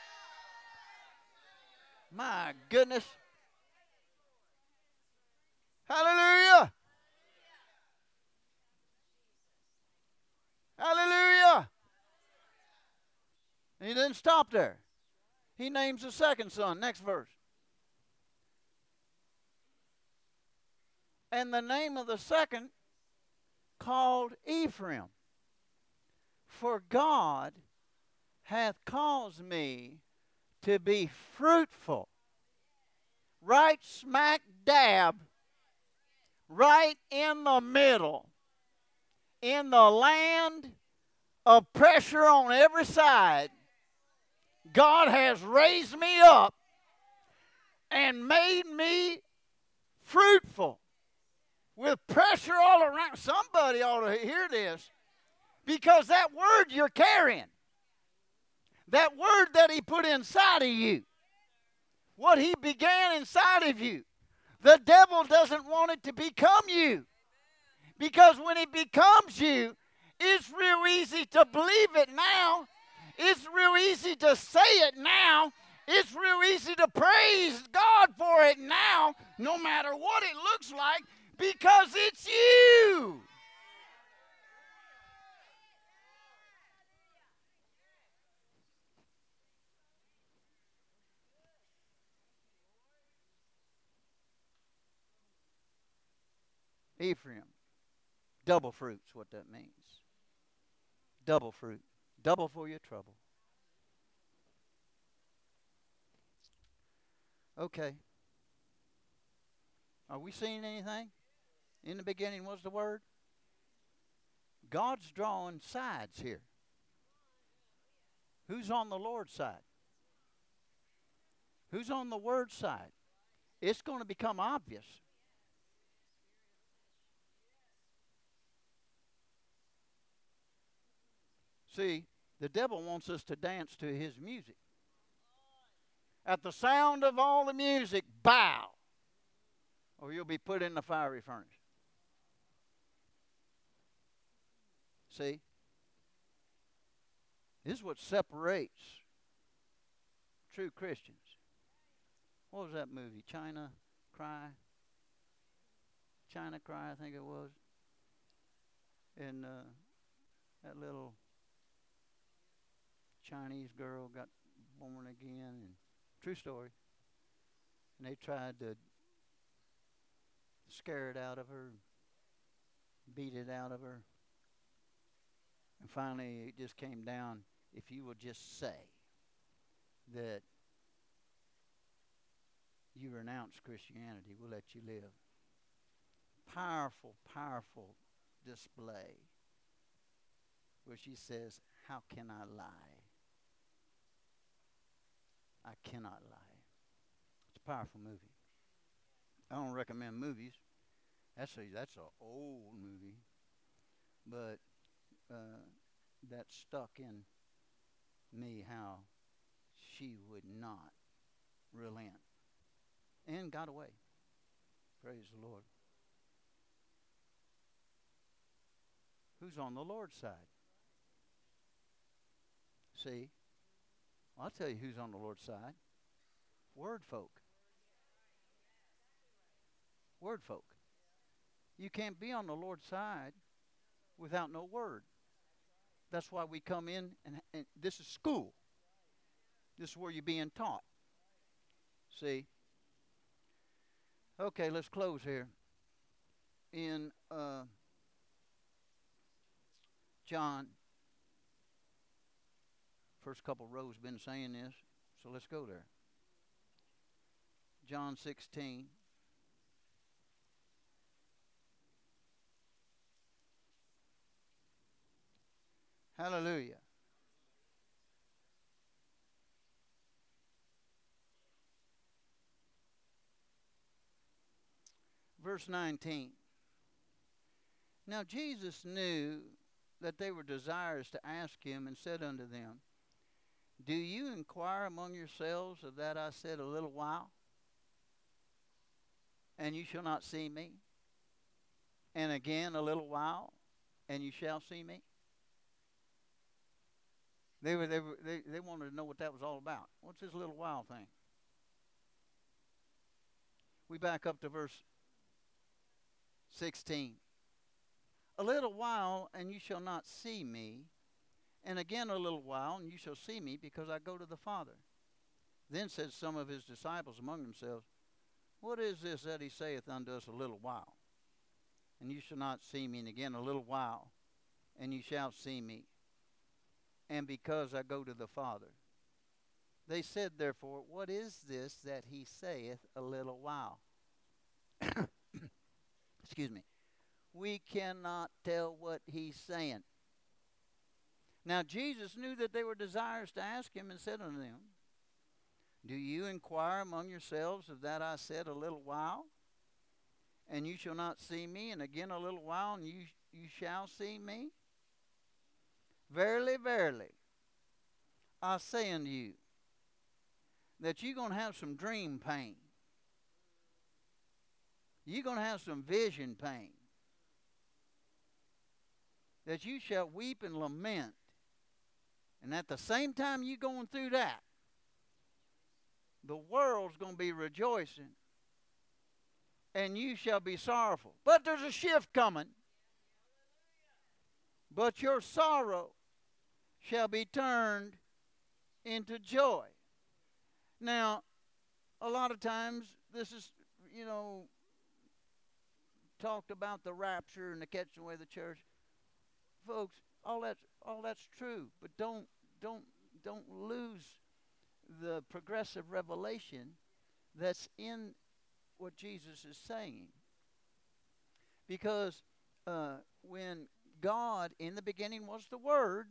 My goodness. Hallelujah. Hallelujah. And he didn't stop there. He names the second son. Next verse. And the name of the second called Ephraim. For God hath caused me to be fruitful. Right smack dab, right in the middle, in the land of pressure on every side. God has raised me up and made me fruitful with pressure all around. Somebody ought to hear this, because that word you're carrying, that word that he put inside of you, what he began inside of you, the devil doesn't want it to become you. Because when it becomes you, it's real easy to believe it now. It's real easy to say it now. It's real easy to praise God for it now, no matter what it looks like, because it's you. Ephraim, double fruit's what that means. Double fruit. Double for your trouble. Okay. Are we seeing anything? In the beginning was the Word. God's drawing sides here. Who's on the Lord's side? Who's on the Word's side? It's going to become obvious. See, the devil wants us to dance to his music. At the sound of all the music, bow, or you'll be put in the fiery furnace. See? This is what separates true Christians. What was that movie? China Cry? China Cry, I think it was. And that little Chinese girl got born again. And true story. And they tried to scare it out of her, beat it out of her. And finally, it just came down, if you will just say that you renounce Christianity, we'll let you live. Powerful, powerful display where she says, how can I lie? I cannot lie. It's a powerful movie. I don't recommend movies. That's an old movie, but that stuck in me how she would not relent and got away. Praise the Lord. Who's on the Lord's side? See, well, I'll tell you who's on the Lord's side. Word folk. Word folk. You can't be on the Lord's side without no word. That's why we come in, and this is school. This is where you're being taught. See? Okay, let's close here. In John, first couple rows been saying this, so let's go there. John 16. Hallelujah. Verse 19. Now Jesus knew that they were desirous to ask him, and said unto them, do you inquire among yourselves of that I said a little while, and you shall not see me? And again a little while, and you shall see me? They wanted to know what that was all about. What's this little while thing? We back up to verse 16. A little while, and you shall not see me. And again a little while, and you shall see me, because I go to the Father. Then said some of his disciples among themselves, what is this that he saith unto us, a little while? And you shall not see me. And again a little while, and you shall see me. And because I go to the Father. They said therefore, what is this that he saith, a little while? Excuse me. We cannot tell what he's saying. Now Jesus knew that they were desirous to ask him, and said unto them, do you inquire among yourselves of that I said a little while? And you shall not see me, and again a little while, and you shall see me? Verily, verily, I say unto you, that you're going to have some dream pain. You're going to have some vision pain. That you shall weep and lament. And at the same time you're going through that, the world's going to be rejoicing. And you shall be sorrowful. But there's a shift coming. But your sorrow shall be turned into joy. Now, a lot of times this is, talked about the rapture and the catching away of the church. Folks, all that's true, but don't lose the progressive revelation that's in what Jesus is saying. Because when God in the beginning was the Word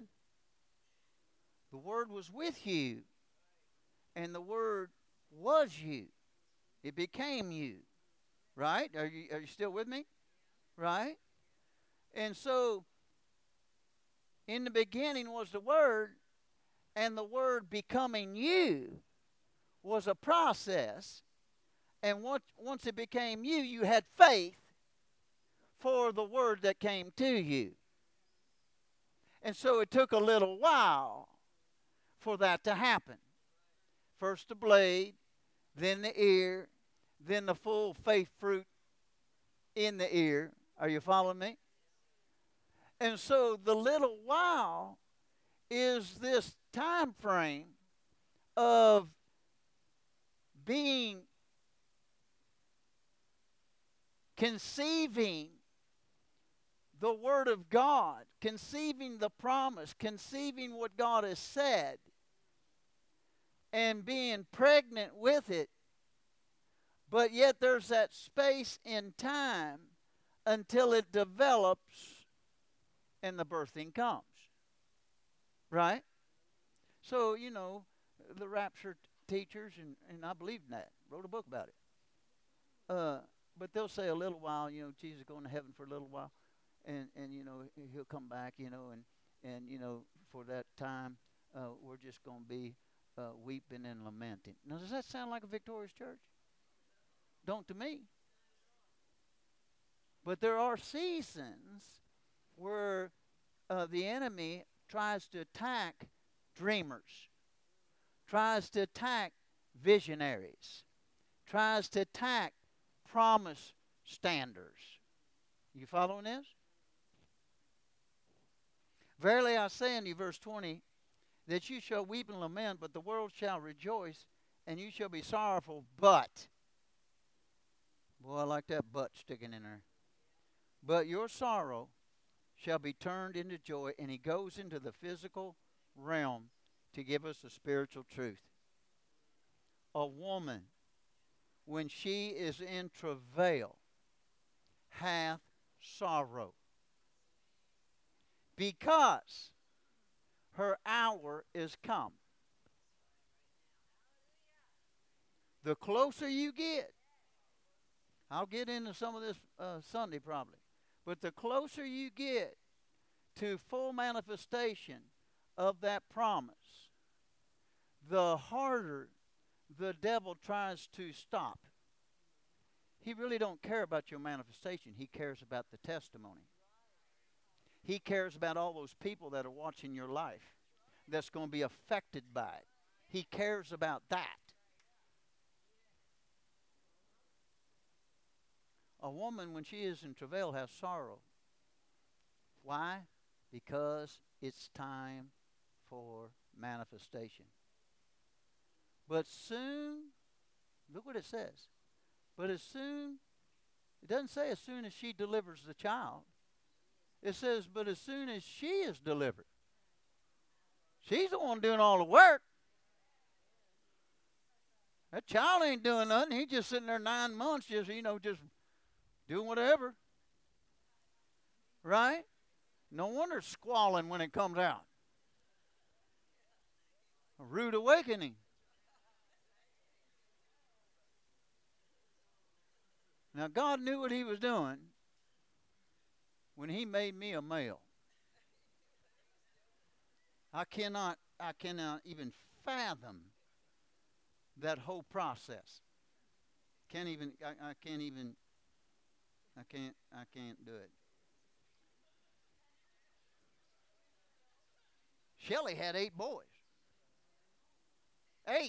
was with you, and the Word was you. It became you. Right? Are you still with me? Right? And so in the beginning was the Word, and the Word becoming you was a process. And once it became you, you had faith for the Word that came to you. And so it took a little while for that to happen. First the blade, then the ear, then the full faith fruit in the ear. Are you following me? And so the little while is this time frame of being conceiving the Word of God, conceiving the promise, conceiving what God has said, and being pregnant with it, but yet there's that space in time until it develops and the birthing comes. Right? So, the rapture teachers, and I believe in that, wrote a book about it. But they'll say a little while, Jesus is going to heaven for a little while, and he'll come back, and for that time, we're just going to be weeping and lamenting. Now, does that sound like a victorious church? Don't to me. But there are seasons where the enemy tries to attack dreamers, tries to attack visionaries, tries to attack promise standers. You following this? Verily I say unto you, verse 20, that you shall weep and lament, but the world shall rejoice, and you shall be sorrowful, but. Boy, I like that but sticking in there. But your sorrow shall be turned into joy. And he goes into the physical realm to give us a spiritual truth. A woman, when she is in travail, hath sorrow, because her hour is come. The closer you get, I'll get into some of this Sunday probably, but the closer you get to full manifestation of that promise, the harder the devil tries to stop. He really don't care about your manifestation. He cares about the testimony. He cares about all those people that are watching your life that's going to be affected by it. He cares about that. A woman, when she is in travail, has sorrow. Why? Because it's time for manifestation. But soon, look what it says. But as soon, it doesn't say as soon as she delivers the child. It says, but as soon as she is delivered. She's the one doing all the work. That child ain't doing nothing. He's just sitting there 9 months, just doing whatever. Right? No wonder it's squalling when it comes out. A rude awakening. Now, God knew what he was doing when he made me a male. I cannot even fathom that whole process. I can't do it. Shelley had 8 boys. 8.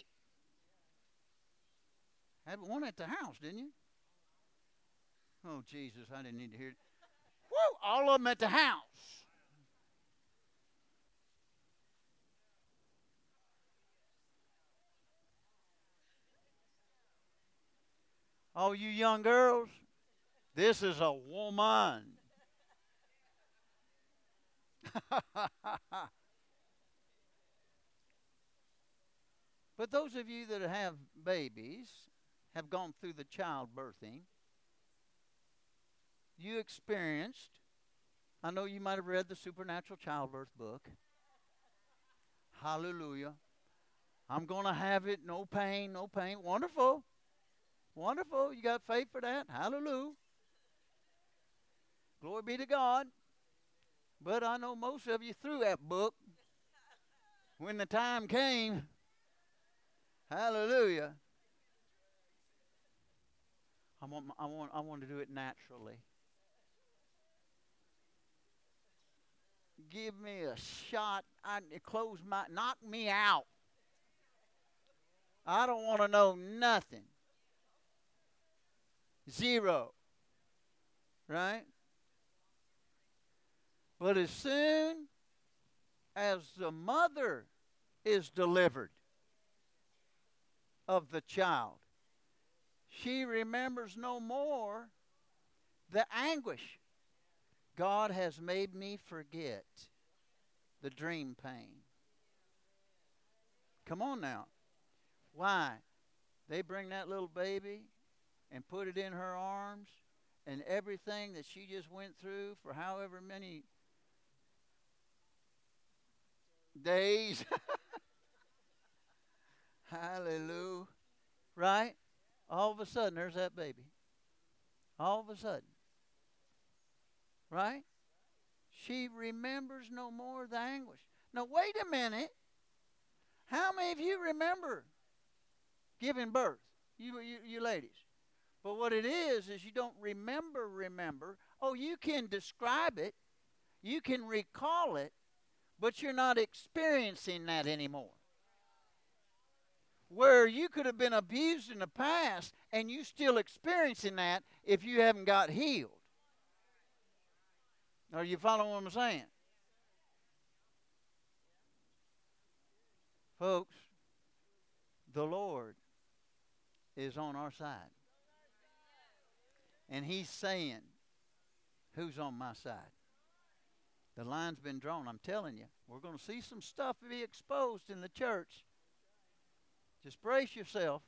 Had one at the house, didn't you? Oh, Jesus, I didn't need to hear it. Woo! All of them at the house. Oh, you young girls, this is a woman. But those of you that have babies, have gone through the childbirthing, you experienced, I know you might have read the Supernatural Childbirth book. Hallelujah. I'm going to have it, no pain, no pain. Wonderful. Wonderful. You got faith for that? Hallelujah. Glory be to God. But I know most of you threw that book when the time came. Hallelujah. I want to do it naturally. Give me a shot. Knock me out. I don't want to know nothing. 0. Right? But as soon as the mother is delivered of the child, she remembers no more The anguish. God has made me forget the dream pain. Come on now. Why? They bring that little baby and put it in her arms, and everything that she just went through for however many days. Hallelujah. Right? All of a sudden, there's that baby. All of a sudden. Right? She remembers no more the anguish. Now, wait a minute. How many of you remember giving birth? You ladies. But what it is you don't remember. Oh, you can describe it. You can recall it. But you're not experiencing that anymore. Where you could have been abused in the past and you still experiencing that if you haven't got healed. Are you following what I'm saying? Folks, the Lord is on our side. And He's saying, who's on my side? The line's been drawn. I'm telling you, we're going to see some stuff be exposed in the church. Just brace yourself.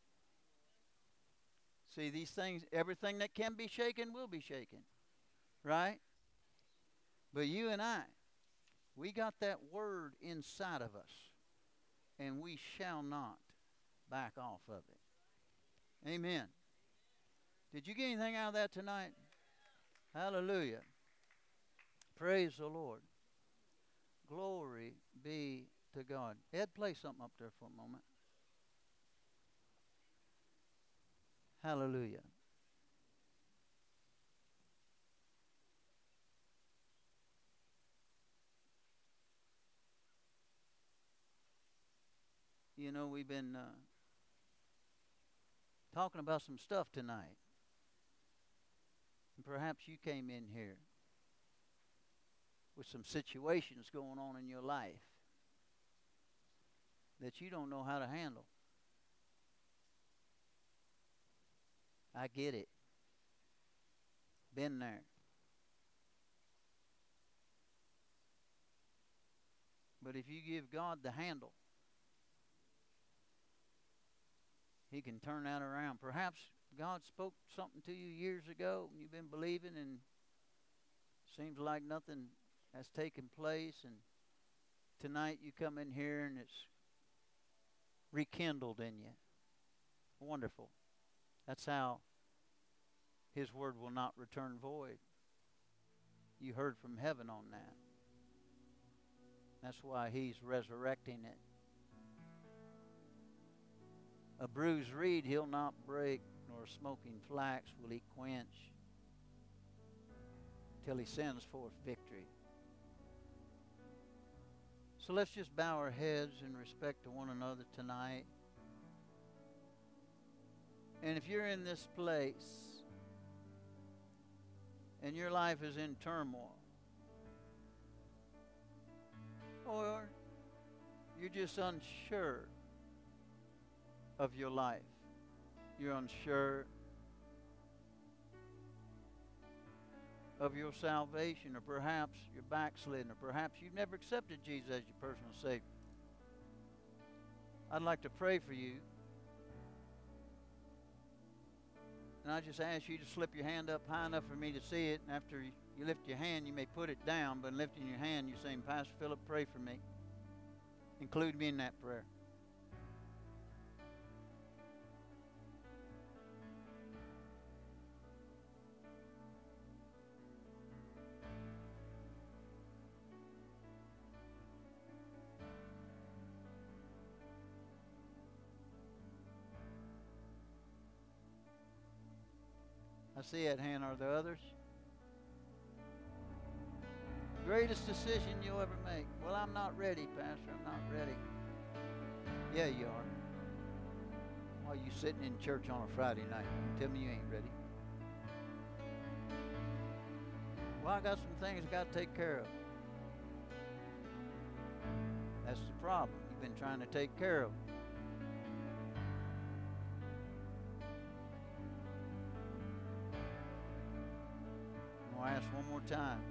See, these things, everything that can be shaken will be shaken. Right? But you and I, we got that word inside of us. And we shall not back off of it. Amen. Did you get anything out of that tonight? Hallelujah. Praise the Lord. Glory be to God. Ed, play something up there for a moment. Hallelujah. You know, we've been talking about some stuff tonight. And perhaps you came in here with some situations going on in your life that you don't know how to handle. I get it. Been there. But if you give God the handle, He can turn that around. Perhaps God spoke something to you years ago and you've been believing and seems like nothing has taken place, and tonight you come in here and it's rekindled in you. Wonderful. That's how His word will not return void. You heard from heaven on that. That's why He's resurrecting it. A bruised reed He'll not break, nor smoking flax will He quench, till He sends forth victory. So let's just bow our heads in respect to one another tonight. And if you're in this place and your life is in turmoil, or you're just unsure of your life, you're unsure of your salvation, or perhaps you're backslidden, or perhaps you've never accepted Jesus as your personal Savior, I'd like to pray for you. And I just ask you to slip your hand up high enough for me to see it. And after you lift your hand, you may put it down. But in lifting your hand, you're saying, Pastor Philip, pray for me. Include me in that prayer. I see that hand. Are there others? Greatest decision you'll ever make. Well, I'm not ready, Pastor. I'm not ready. Yeah, you are. Why are you sitting in church on a Friday night? Tell me you ain't ready. Well, I got some things I got to take care of. That's the problem. You've been trying to take care of them. I'm going to ask one more time.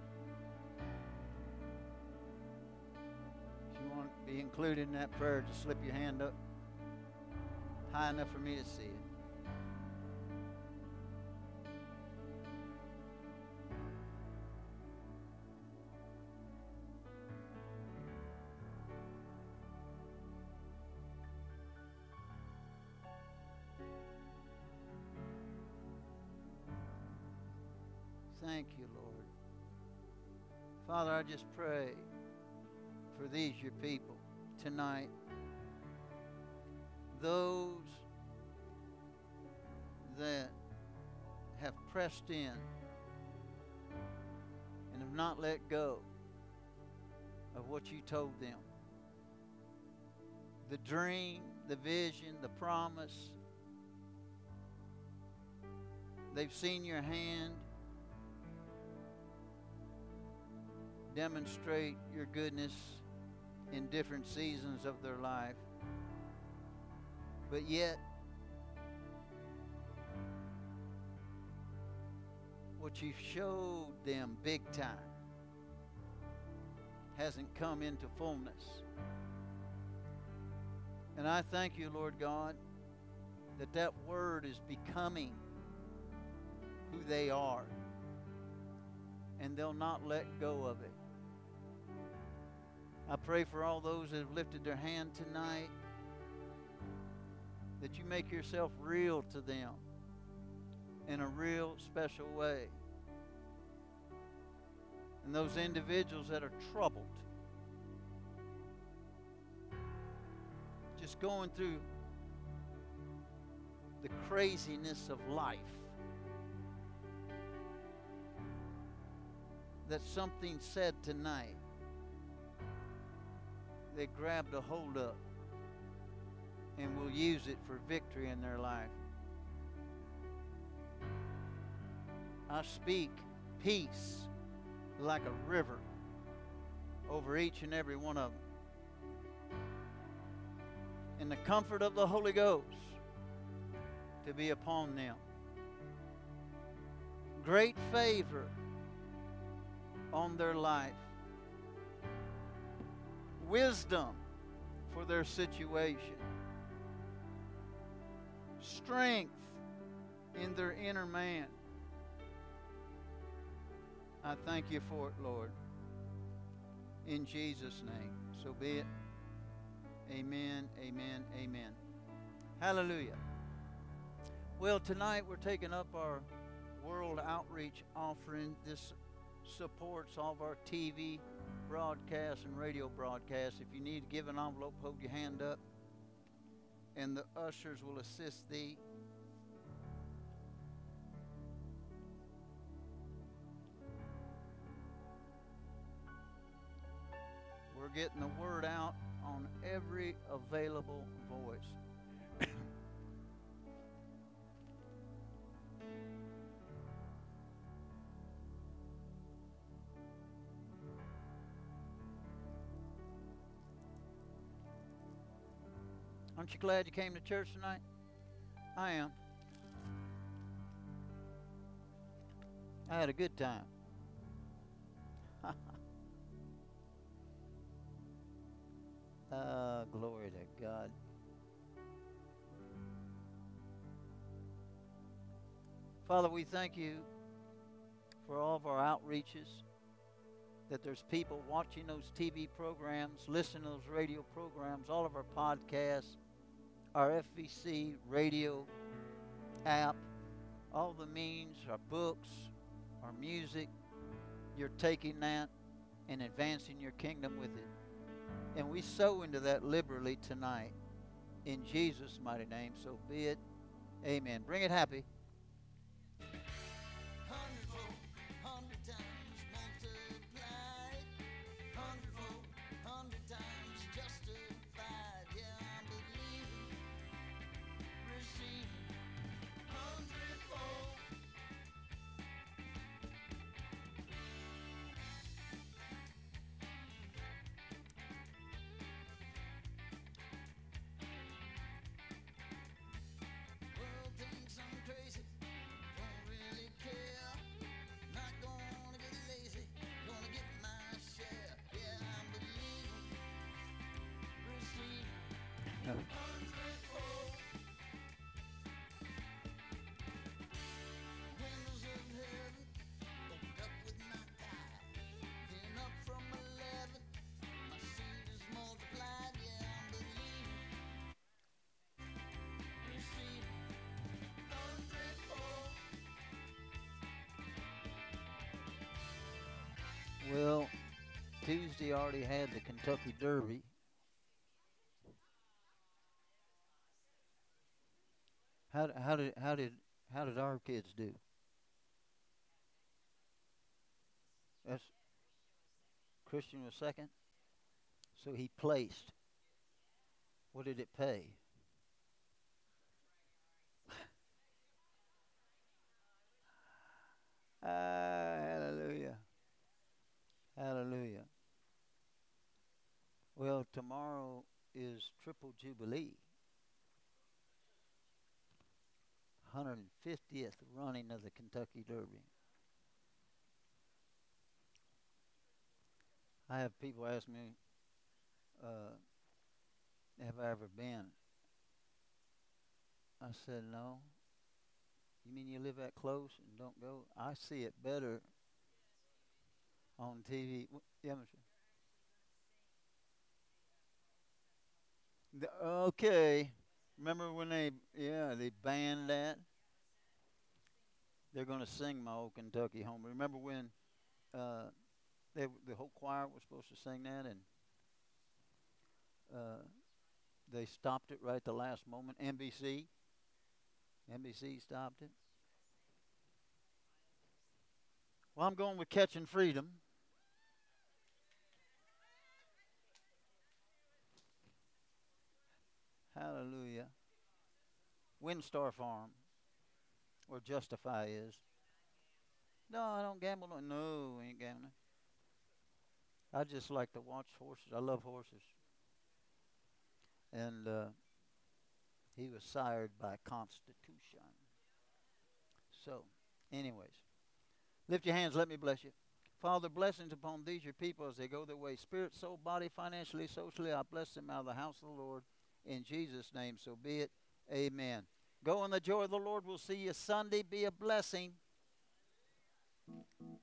If you want to be included in that prayer, just slip your hand up high enough for me to see it. Thank you, Lord. Father, I just pray for these, your people, tonight. Those that have pressed in and have not let go of what you told them. The dream, the vision, the promise. They've seen your hand demonstrate your goodness in different seasons of their life. But yet, what you've showed them big time hasn't come into fullness. And I thank you, Lord God, that that word is becoming who they are, and they'll not let go of it. I pray for all those that have lifted their hand tonight, that you make yourself real to them in a real special way. And those individuals that are troubled, just going through the craziness of life, that something said tonight they grabbed a hold of and will use it for victory in their life. I speak peace like a river over each and every one of them, and the comfort of the Holy Ghost to be upon them. Great favor on their life. Wisdom for their situation. Strength in their inner man. I thank you for it, Lord. In Jesus' name. So be it. Amen, amen, amen. Hallelujah. Well, tonight we're taking up our World Outreach Offering. This supports all of our TV broadcasts and radio broadcasts. If you need to give an envelope, hold your hand up, and the ushers will assist thee. We're getting the word out on every available voice. Aren't you glad you came to church tonight? I am. I had a good time. Glory to God. Father, we thank you for all of our outreaches, that there's people watching those TV programs, listening to those radio programs, all of our podcasts, our FVC radio app, all the means, our books, our music. You're taking that and advancing your kingdom with it. And we sow into that liberally tonight. In Jesus' mighty name, so be it. Amen. Bring it happy. Crazy. Well, Tuesday already had the Kentucky Derby. How did our kids do? That's Christian was second, so he placed. What did it pay? Hallelujah, hallelujah. Well, tomorrow is Triple Jubilee, 150th running of the Kentucky Derby. I have people ask me, uh, "Have I ever been?" I said, "No." You mean you live that close and don't go? I see it better on TV. Yeah, okay. Remember when they banned that? They're going to sing My Old Kentucky Home. Remember when uh, the whole choir was supposed to sing that, and uh, they stopped it right at the last moment. NBC stopped it. Well, I'm going with Catching Freedom. Hallelujah. Windstar Farm, or Justify is. No, I don't gamble. No, I ain't gambling. I just like to watch horses. I love horses. And he was sired by Constitution. So, anyways, lift your hands. Let me bless you. Father, blessings upon these your people as they go their way. Spirit, soul, body, financially, socially, I bless them out of the house of the Lord. In Jesus' name, so be it. Amen. Go in the joy of the Lord. We'll see you Sunday. Be a blessing.